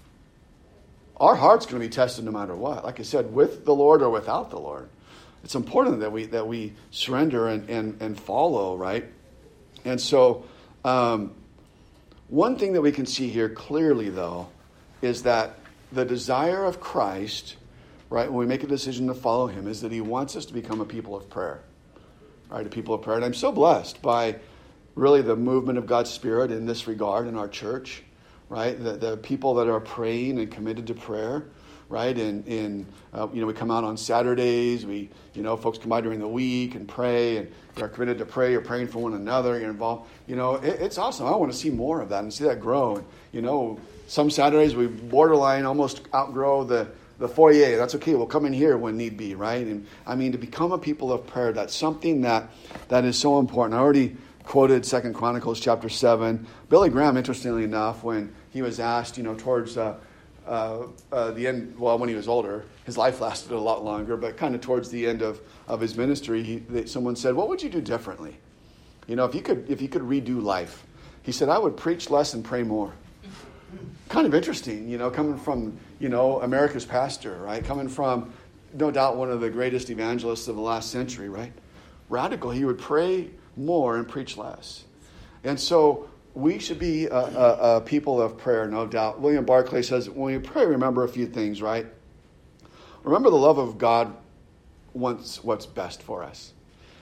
our heart's going to be tested no matter what. Like I said, with the Lord or without the Lord. It's important that we that we surrender and, and, and follow, right? And so, um, one thing that we can see here clearly, though, is that the desire of Christ, right, when we make a decision to follow him, is that he wants us to become a people of prayer, right, a people of prayer. And I'm so blessed by really the movement of God's Spirit in this regard in our church, right, the, the people that are praying and committed to prayer. Right, and in uh, you know, we come out on Saturdays. We you know, folks come by during the week and pray, and they're committed to pray. You're praying for one another. You're involved. You know, it, it's awesome. I want to see more of that and see that grow. And, you know, some Saturdays we borderline almost outgrow the the foyer. That's okay. We'll come in here when need be. Right, and I mean, to become a people of prayer. That's something that that is so important. I already quoted Second Chronicles chapter seven. Billy Graham, interestingly enough, when he was asked, you know, towards uh, Uh, uh, the end, well, when he was older, his life lasted a lot longer, but kind of towards the end of, of his ministry, he, they, someone said, what would you do differently? You know, if you could if you could redo life. He said, I would preach less and pray more. Kind of interesting, you know, coming from, you know, America's pastor, right? Coming from, no doubt, one of the greatest evangelists of the last century, right? Radical. He would pray more and preach less. And so we should be a, a, a people of prayer, no doubt. William Barclay says, when you pray, remember a few things, right? Remember the love of God wants what's best for us.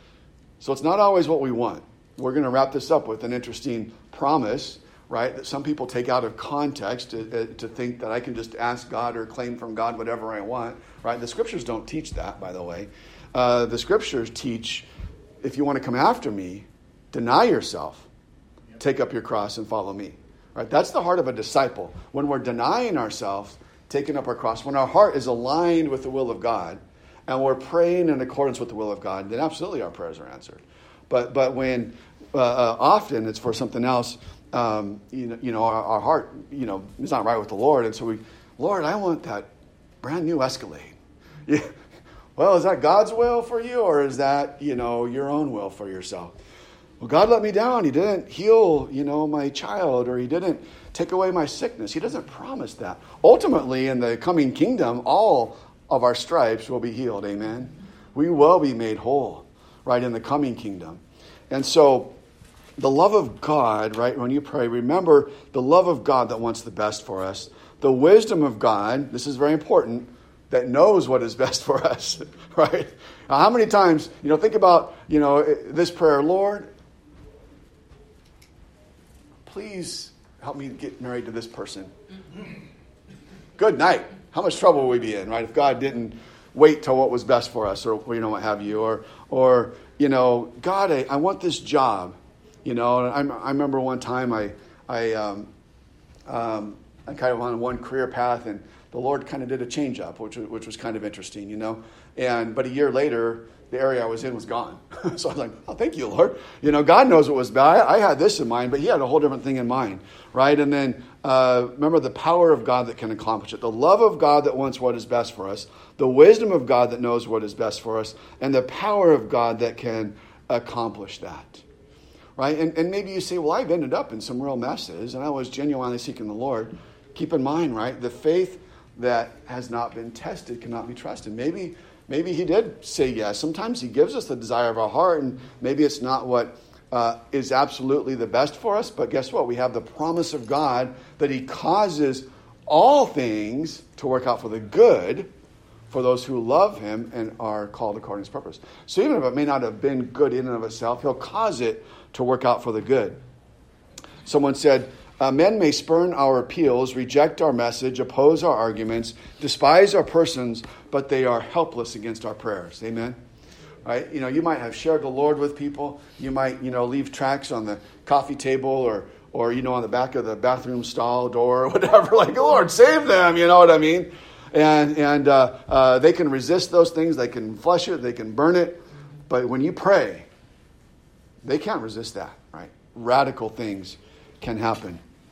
So it's not always what we want. We're going to wrap this up with an interesting promise, right, that some people take out of context to, to think that I can just ask God or claim from God whatever I want, right? The scriptures don't teach that, by the way. Uh, the scriptures teach, if you want to come after me, deny yourself. Take up your cross and follow me. Right? That's the heart of a disciple. When we're denying ourselves, taking up our cross, when our heart is aligned with the will of God, and we're praying in accordance with the will of God, then absolutely our prayers are answered. But but when uh, uh, often it's for something else, um, you know, you know, our, our heart, you know, is not right with the Lord, and so we, Lord, I want that brand new Escalade. Yeah. Well, is that God's will for you, or is that, you know, your own will for yourself? Well, God let me down. He didn't heal, you know, my child, or he didn't take away my sickness. He doesn't promise that. Ultimately, in the coming kingdom, all of our stripes will be healed. Amen. We will be made whole, right, in the coming kingdom. And so the love of God, right, when you pray, remember the love of God that wants the best for us. The wisdom of God, this is very important, that knows what is best for us, right? Now, how many times, you know, think about, you know, this prayer, Lord, please help me get married to this person. Good night. How much trouble would we be in, right? If God didn't wait till what was best for us, or, you know, what have you. Or, or you know, God, I, I want this job. You know, I, I remember one time I, I, um, um, I kind of on one career path, and the Lord kind of did a change up, which, which was kind of interesting, you know. And but a year later, the area I was in was gone. So I was like, oh, thank you, Lord. You know, God knows what was bad. I, I had this in mind, but he had a whole different thing in mind, right? And then uh, remember the power of God that can accomplish it. The love of God that wants what is best for us. The wisdom of God that knows what is best for us. And the power of God that can accomplish that, right? And, and maybe you say, well, I've ended up in some real messes, and I was genuinely seeking the Lord. Keep in mind, right, the faith that has not been tested cannot be trusted. Maybe Maybe he did say yes. Sometimes he gives us the desire of our heart, and maybe it's not what uh, is absolutely the best for us. But guess what? We have the promise of God that he causes all things to work out for the good for those who love him and are called according to his purpose. So even if it may not have been good in and of itself, he'll cause it to work out for the good. Someone said, Uh, men may spurn our appeals, reject our message, oppose our arguments, despise our persons, but they are helpless against our prayers. Amen? Right? You know, you might have shared the Lord with people. You might, you know, leave tracts on the coffee table or, or you know, on the back of the bathroom stall door or whatever. Like, Lord, save them. You know what I mean? And and uh, uh, they can resist those things. They can flush it. They can burn it. But when you pray, they can't resist that. Right? Radical things can happen.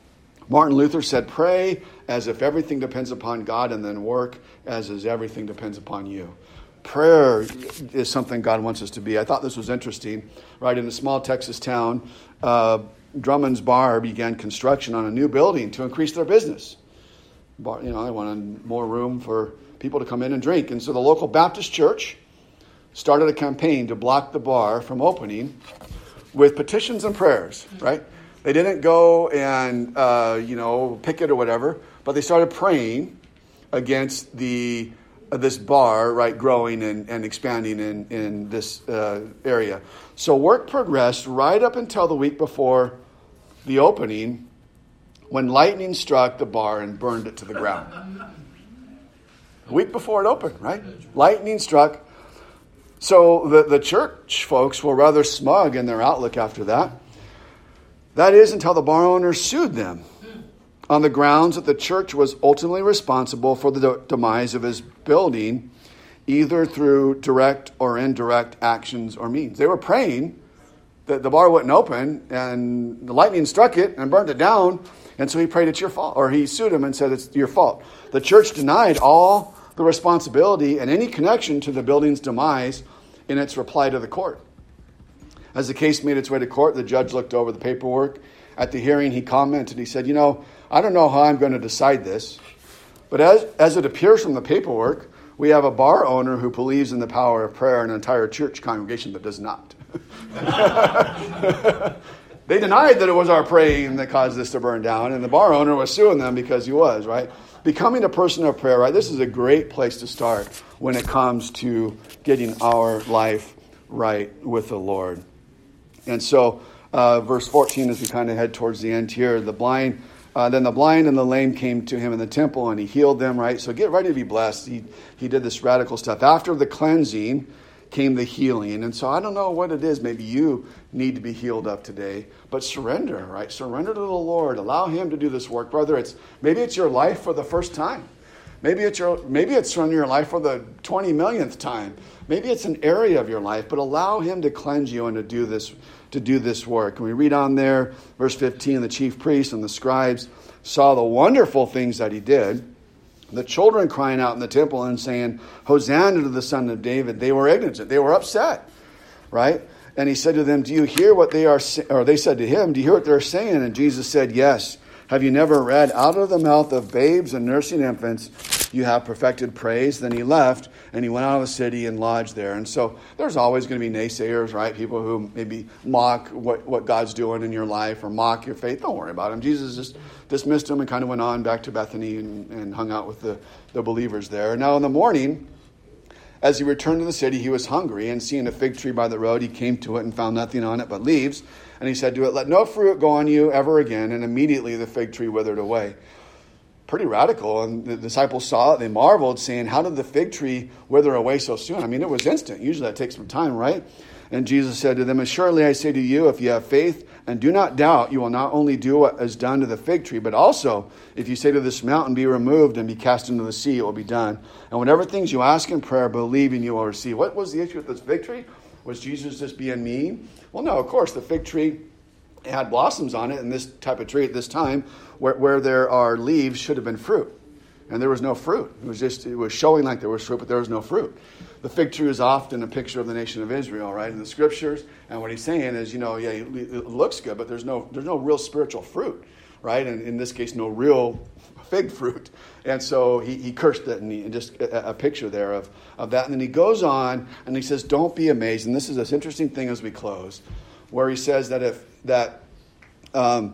Martin Luther said, pray as if everything depends upon God, and then work as if everything depends upon you. Prayer is something God wants us to be. I thought this was interesting, right? In a small Texas town, uh, Drummond's Bar began construction on a new building to increase their business. Bar, you know, they wanted more room for people to come in and drink. And so the local Baptist church started a campaign to block the bar from opening with petitions and prayers, right? They didn't go and, uh, you know, picket or whatever, but they started praying against the uh, this bar, right, growing and, and expanding in, in this uh, area. So work progressed right up until the week before the opening, when lightning struck the bar and burned it to the ground. A week before it opened, right? Lightning struck. So the, the church folks were rather smug in their outlook after that. That is until the bar owner sued them on the grounds that the church was ultimately responsible for the de- demise of his building, either through direct or indirect actions or means. They were praying that the bar wouldn't open, and the lightning struck it and burned it down, and so he prayed it's your fault, or he sued him and said it's your fault. The church denied all the responsibility and any connection to the building's demise in its reply to the court. As the case made its way to court, the judge looked over the paperwork. At the hearing, he commented, he said, you know, I don't know how I'm going to decide this, but as, as it appears from the paperwork, we have a bar owner who believes in the power of prayer and an entire church congregation that does not. They denied that it was our praying that caused this to burn down, and the bar owner was suing them because he was, right? Becoming a person of prayer, right? This is a great place to start when it comes to getting our life right with the Lord. And so, uh, verse fourteen, as we kind of head towards the end here, the blind, uh, then the blind and the lame came to him in the temple, and he healed them, right? So get ready to be blessed. He he did this radical stuff. After the cleansing came the healing. And so I don't know what it is. Maybe you need to be healed up today, but surrender, right? Surrender to the Lord. Allow him to do this work. Brother, it's maybe it's your life for the first time. Maybe it's your maybe it's running your life for the twenty millionth time. Maybe it's an area of your life, but allow him to cleanse you and to do this to do this work. And we read on there, verse fifteen, the chief priests and the scribes saw the wonderful things that he did. The children crying out in the temple and saying, Hosanna to the Son of David. They were ignorant. They were upset, right? And he said to them, do you hear what they are saying? Or they said to him, do you hear what they're saying? And Jesus said, yes. Have you never read, out of the mouth of babes and nursing infants, you have perfected praise? Then he left and he went out of the city and lodged there. And so there's always going to be naysayers, right? People who maybe mock what, what God's doing in your life or mock your faith. Don't worry about them. Jesus just dismissed them and kind of went on back to Bethany and, and hung out with the, the believers there. Now in the morning, as he returned to the city, he was hungry, and seeing a fig tree by the road, he came to it and found nothing on it but leaves. And he said to it, let no fruit go on you ever again. And immediately the fig tree withered away. Pretty radical. And the disciples saw it. They marveled, saying, how did the fig tree wither away so soon? I mean, it was instant. Usually that takes some time, right? And Jesus said to them, assuredly I say to you, if you have faith and do not doubt, you will not only do what is done to the fig tree, but also if you say to this mountain, be removed and be cast into the sea, it will be done. And whatever things you ask in prayer, believing you will receive. What was the issue with this fig tree? Was Jesus just being mean? Well, no, of course, the fig tree had blossoms on it, and this type of tree at this time, where, where there are leaves, should have been fruit. And there was no fruit. It was just, it was showing like there was fruit, but there was no fruit. The fig tree is often a picture of the nation of Israel, right, in the scriptures. And what he's saying is, you know, yeah, it looks good, but there's no there's no real spiritual fruit, right? And in this case, no real fig fruit. And so he, he cursed it, and, he, and just a, a picture there of, of that. And then he goes on, and he says, don't be amazed. And this is this interesting thing as we close, where he says that if that um,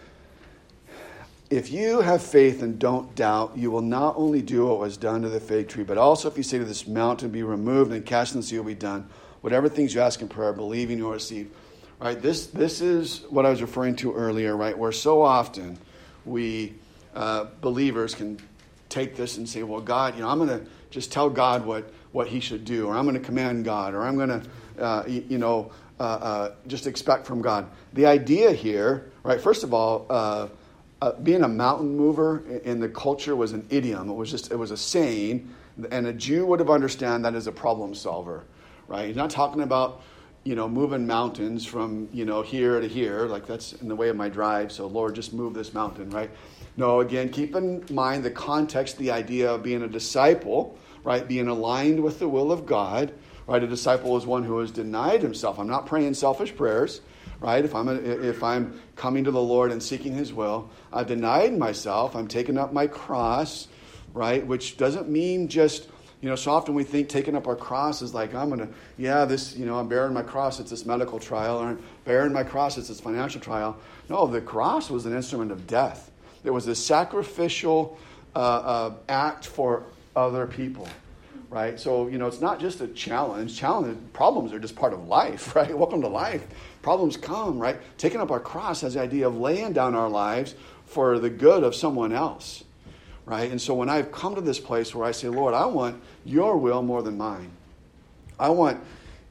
if you have faith and don't doubt, you will not only do what was done to the fig tree, but also if you say to this mountain, be removed and cast in the sea, will be done. Whatever things you ask in prayer, believing you will receive. Right? This this is what I was referring to earlier, right? Where so often we uh, believers can take this and say, well, God, you know, I'm going to just tell God what, what he should do, or I'm going to command God, or I'm going to, uh, you, you know, uh, uh, just expect from God. The idea here, right, first of all, uh, uh, being a mountain mover in the culture was an idiom. It was just, it was a saying, and a Jew would have understood that as a problem solver, right? He's not talking about you know, moving mountains from, you know, here to here, like that's in the way of my drive. So Lord, just move this mountain, right? No, again, keep in mind the context, the idea of being a disciple, right? Being aligned with the will of God, right? A disciple is one who has denied himself. I'm not praying selfish prayers, right? If I'm a, if I'm coming to the Lord and seeking his will, I've denied myself. I'm taking up my cross, right? Which doesn't mean just, you know, so often we think taking up our cross is like, I'm going to, yeah, this, you know, I'm bearing my cross. It's this medical trial. Or I'm bearing my cross. It's this financial trial. No, the cross was an instrument of death. It was a sacrificial uh, uh, act for other people, right? So, you know, it's not just a challenge. Challenge problems are just part of life, right? Welcome to life. Problems come, right? Taking up our cross has the idea of laying down our lives for the good of someone else, right? And so when I've come to this place where I say, Lord, I want your will more than mine. I want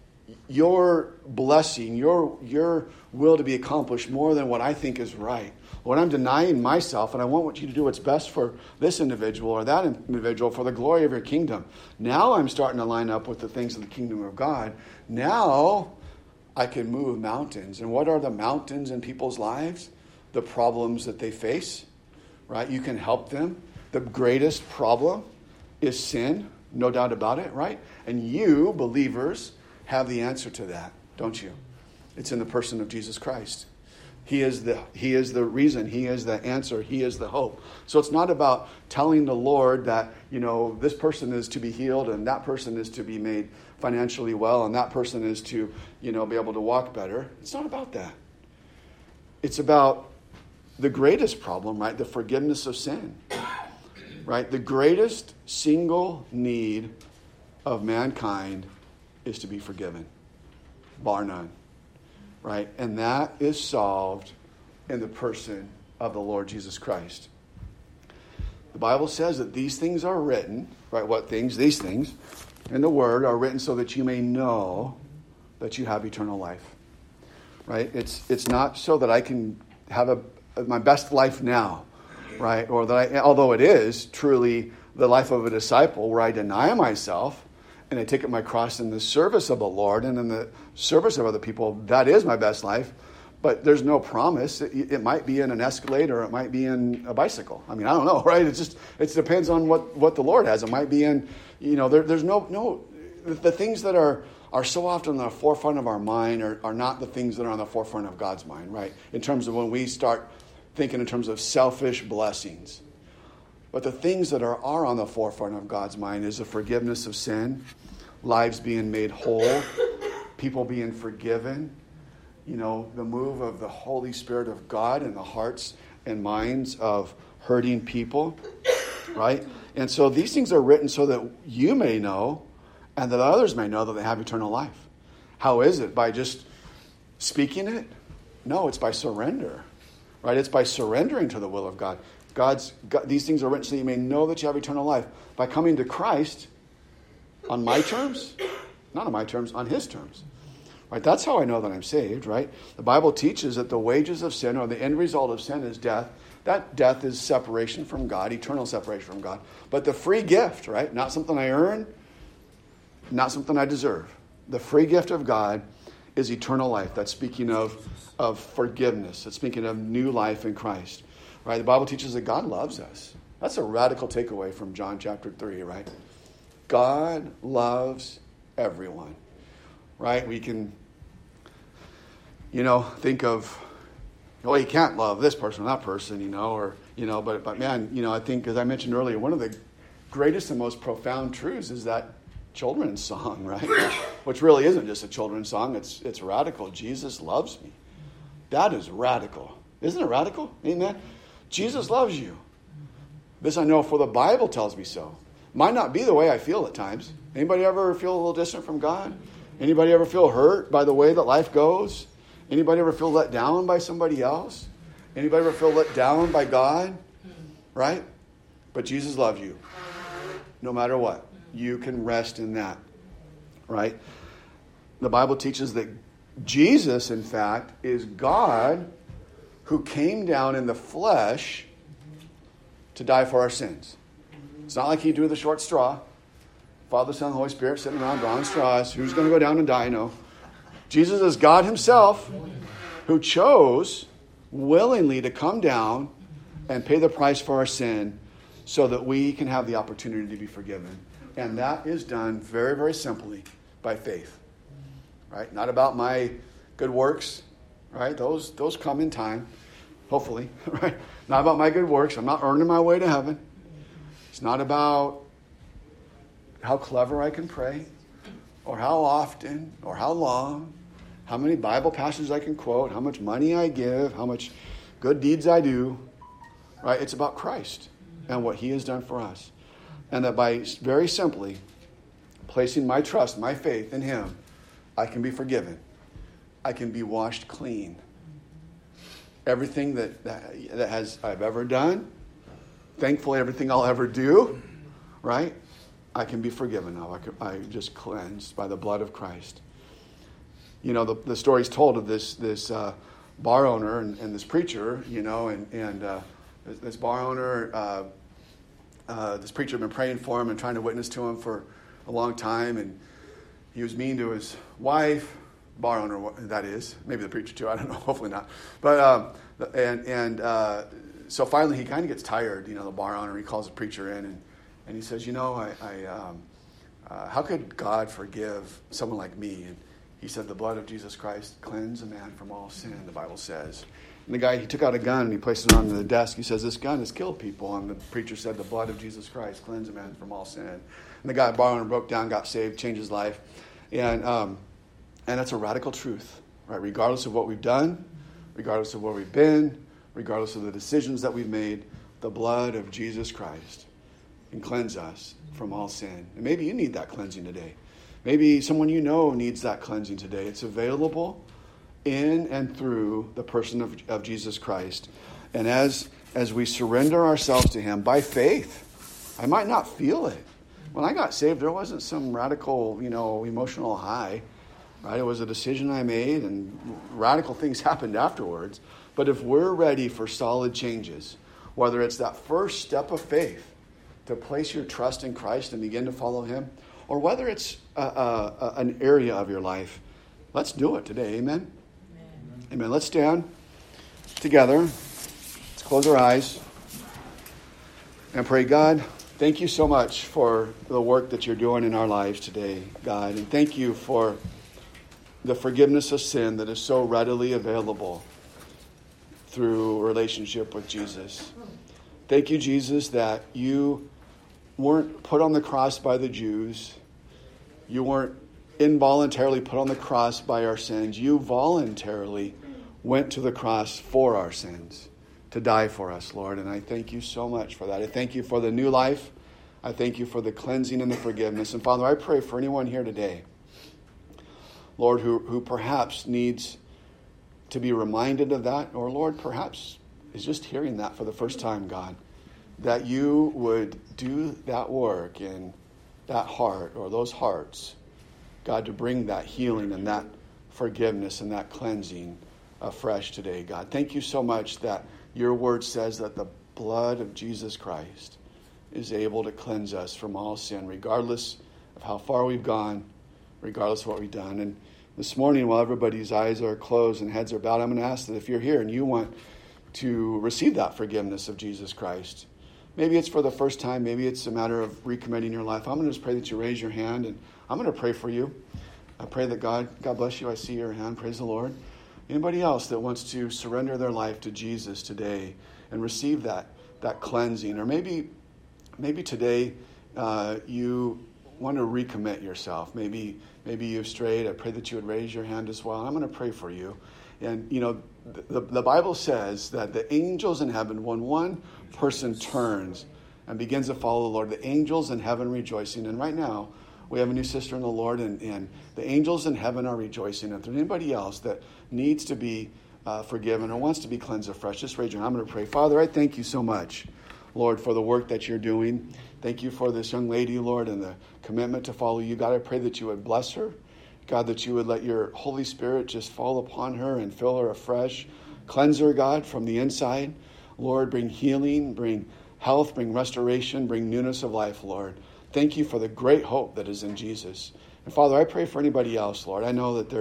your blessing, your, your will to be accomplished more than what I think is right. Lord, I'm denying myself, and I want you to do what's best for this individual or that individual for the glory of your kingdom. Now I'm starting to line up with the things of the kingdom of God. Now I can move mountains. And what are the mountains in people's lives? The problems that they face, right? You can help them. The greatest problem is sin, no doubt about it, right? And you, believers, have the answer to that, don't you? It's in the person of Jesus Christ. He is the he is the reason. He is the answer. He is the hope. So it's not about telling the Lord that, you know, this person is to be healed and that person is to be made financially well and that person is to, you know, be able to walk better. It's not about that. It's about the greatest problem, right? The forgiveness of sin, right? The greatest single need of mankind is to be forgiven, bar none. Right? And that is solved in the person of the Lord Jesus Christ. The Bible says that these things are written, right? What things? These things in the Word are written so that you may know that you have eternal life. Right? It's it's not so that I can have a my best life now, right? Or that I, although it is truly the life of a disciple where I deny myself and I take up my cross in the service of the Lord and in the service of other people, that is my best life. But there's no promise. It, it might be in an Escalade or it might be in a bicycle. I mean, I don't know, right? It just it depends on what, what the Lord has. It might be in, you know, there, there's no, no, the things that are, are so often on the forefront of our mind are, are not the things that are on the forefront of God's mind, right? In terms of when we start thinking in terms of selfish blessings. But the things that are, are on the forefront of God's mind is the forgiveness of sin, lives being made whole, people being forgiven, you know, the move of the Holy Spirit of God in the hearts and minds of hurting people, right? And so these things are written so that you may know and that others may know that they have eternal life. How is it? By just speaking it? No, it's by surrender, right? It's by surrendering to the will of God. God's God, these things are written so that you may know that you have eternal life. By coming to Christ on my terms, not on my terms, on his terms. Right? That's how I know that I'm saved, right? The Bible teaches that the wages of sin, or the end result of sin, is death. That death is separation from God, eternal separation from God. But the free gift, right? Not something I earn, not something I deserve. The free gift of God is eternal life. That's speaking of, of forgiveness. It's speaking of new life in Christ. Right? The Bible teaches that God loves us. That's a radical takeaway from John chapter three, right? God loves everyone. Right? We can, you know, think of, well, you can't love this person or that person, you know, or, you know, but, but man, you know, I think, as I mentioned earlier, one of the greatest and most profound truths is that children's song, right? Which really isn't just a children's song. It's, it's radical. Jesus loves me. That is radical. Isn't it radical? Amen? Jesus loves you. This I know, for the Bible tells me so. Might not be the way I feel at times. Anybody ever feel a little distant from God? Anybody ever feel hurt by the way that life goes? Anybody ever feel let down by somebody else? Anybody ever feel let down by God? Right? But Jesus loves you. No matter what. You can rest in that. Right? The Bible teaches that Jesus, in fact, is God who came down in the flesh to die for our sins. It's not like he drew the short straw. Father, Son, Holy Spirit sitting around drawing straws. Who's going to go down and die? No. Jesus is God himself who chose willingly to come down and pay the price for our sin so that we can have the opportunity to be forgiven. And that is done very, very simply by faith. Right? Not about my good works. Right? Those those come in time. Hopefully. Right? Not about my good works. I'm not earning my way to heaven. It's not about how clever I can pray, or how often, or how long, how many Bible passages I can quote, how much money I give, how much good deeds I do. Right? It's about Christ and what he has done for us. And that by very simply placing my trust, my faith in him, I can be forgiven. I can be washed clean. Everything that, that, that has I've ever done, thankfully everything I'll ever do, right? I can be forgiven now. I, can, I just cleansed by the blood of Christ. You know, the, the story's told of this this uh, bar owner and, and this preacher, you know, and, and uh, this, this bar owner, uh, uh, this preacher had been praying for him and trying to witness to him for a long time, and he was mean to his wife, bar owner, that is. Maybe the preacher too, I don't know, hopefully not. But, um, and and uh, so finally he kind of gets tired, you know, the bar owner. He calls the preacher in and, and he says, you know, I, I um, uh, how could God forgive someone like me? And he said, the blood of Jesus Christ cleanses a man from all sin, the Bible says. And the guy, he took out a gun and he placed it on the desk. He says, this gun has killed people. And the preacher said, the blood of Jesus Christ cleanses a man from all sin. And the guy, bar owner, broke down, got saved, changed his life. And um, and that's a radical truth, right? Regardless of what we've done, regardless of where we've been, regardless of the decisions that we've made, the blood of Jesus Christ can cleanse us from all sin. And maybe you need that cleansing today. Maybe someone you know needs that cleansing today. It's available in and through the person of, of Jesus Christ. And as as we surrender ourselves to him by faith, I might not feel it. When I got saved, there wasn't some radical, you know, emotional high. Right? It was a decision I made, and radical things happened afterwards. But if we're ready for solid changes, whether it's that first step of faith to place your trust in Christ and begin to follow him, or whether it's a, a, a, an area of your life, let's do it today. Amen? Amen. Amen. Let's stand together. Let's close our eyes and pray. God, thank you so much for the work that you're doing in our lives today, God. And thank you for the forgiveness of sin that is so readily available through a relationship with Jesus. Thank you, Jesus, that you weren't put on the cross by the Jews. You weren't involuntarily put on the cross by our sins. You voluntarily went to the cross for our sins to die for us, Lord. And I thank you so much for that. I thank you for the new life. I thank you for the cleansing and the forgiveness. And Father, I pray for anyone here today, Lord, who, who perhaps needs to be reminded of that, or Lord, perhaps is just hearing that for the first time, God, that you would do that work in that heart or those hearts, God, to bring that healing and that forgiveness and that cleansing afresh today, God. Thank you so much that your word says that the blood of Jesus Christ is able to cleanse us from all sin, regardless of how far we've gone, regardless of what we've done. And this morning, while everybody's eyes are closed and heads are bowed, I'm going to ask that if you're here and you want to receive that forgiveness of Jesus Christ, maybe it's for the first time, maybe it's a matter of recommitting your life, I'm going to just pray that you raise your hand, and I'm going to pray for you. I pray that God, God bless you. I see your hand. Praise the Lord. Anybody else that wants to surrender their life to Jesus today and receive that, that cleansing, or maybe maybe today uh, you want to recommit yourself. Maybe maybe you've strayed. I pray that you would raise your hand as well. I'm going to pray for you. And, you know, the, the Bible says that the angels in heaven, when one person turns and begins to follow the Lord, the angels in heaven rejoicing. And right now, we have a new sister in the Lord, and, and the angels in heaven are rejoicing. If there's anybody else that needs to be uh, forgiven or wants to be cleansed afresh, just raise your hand. I'm going to pray. Father, I thank you so much, Lord, for the work that you're doing. Thank you for this young lady, Lord, and the commitment to follow you. God, I pray that you would bless her. God, that you would let your Holy Spirit just fall upon her and fill her afresh. Cleanse her, God, from the inside. Lord, bring healing, bring health, bring restoration, bring newness of life, Lord. Thank you for the great hope that is in Jesus. And Father, I pray for anybody else, Lord. I know that there's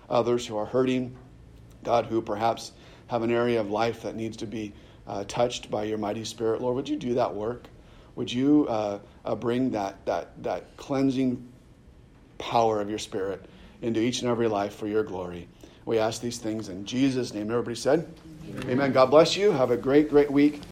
others who are hurting, God, who perhaps have an area of life that needs to be uh, touched by your mighty Spirit. Lord, would you do that work? Would you uh, uh, bring that, that, that cleansing power of your Spirit into each and every life for your glory? We ask these things in Jesus' name. Everybody said, amen. Amen. God bless you. Have a great, great week.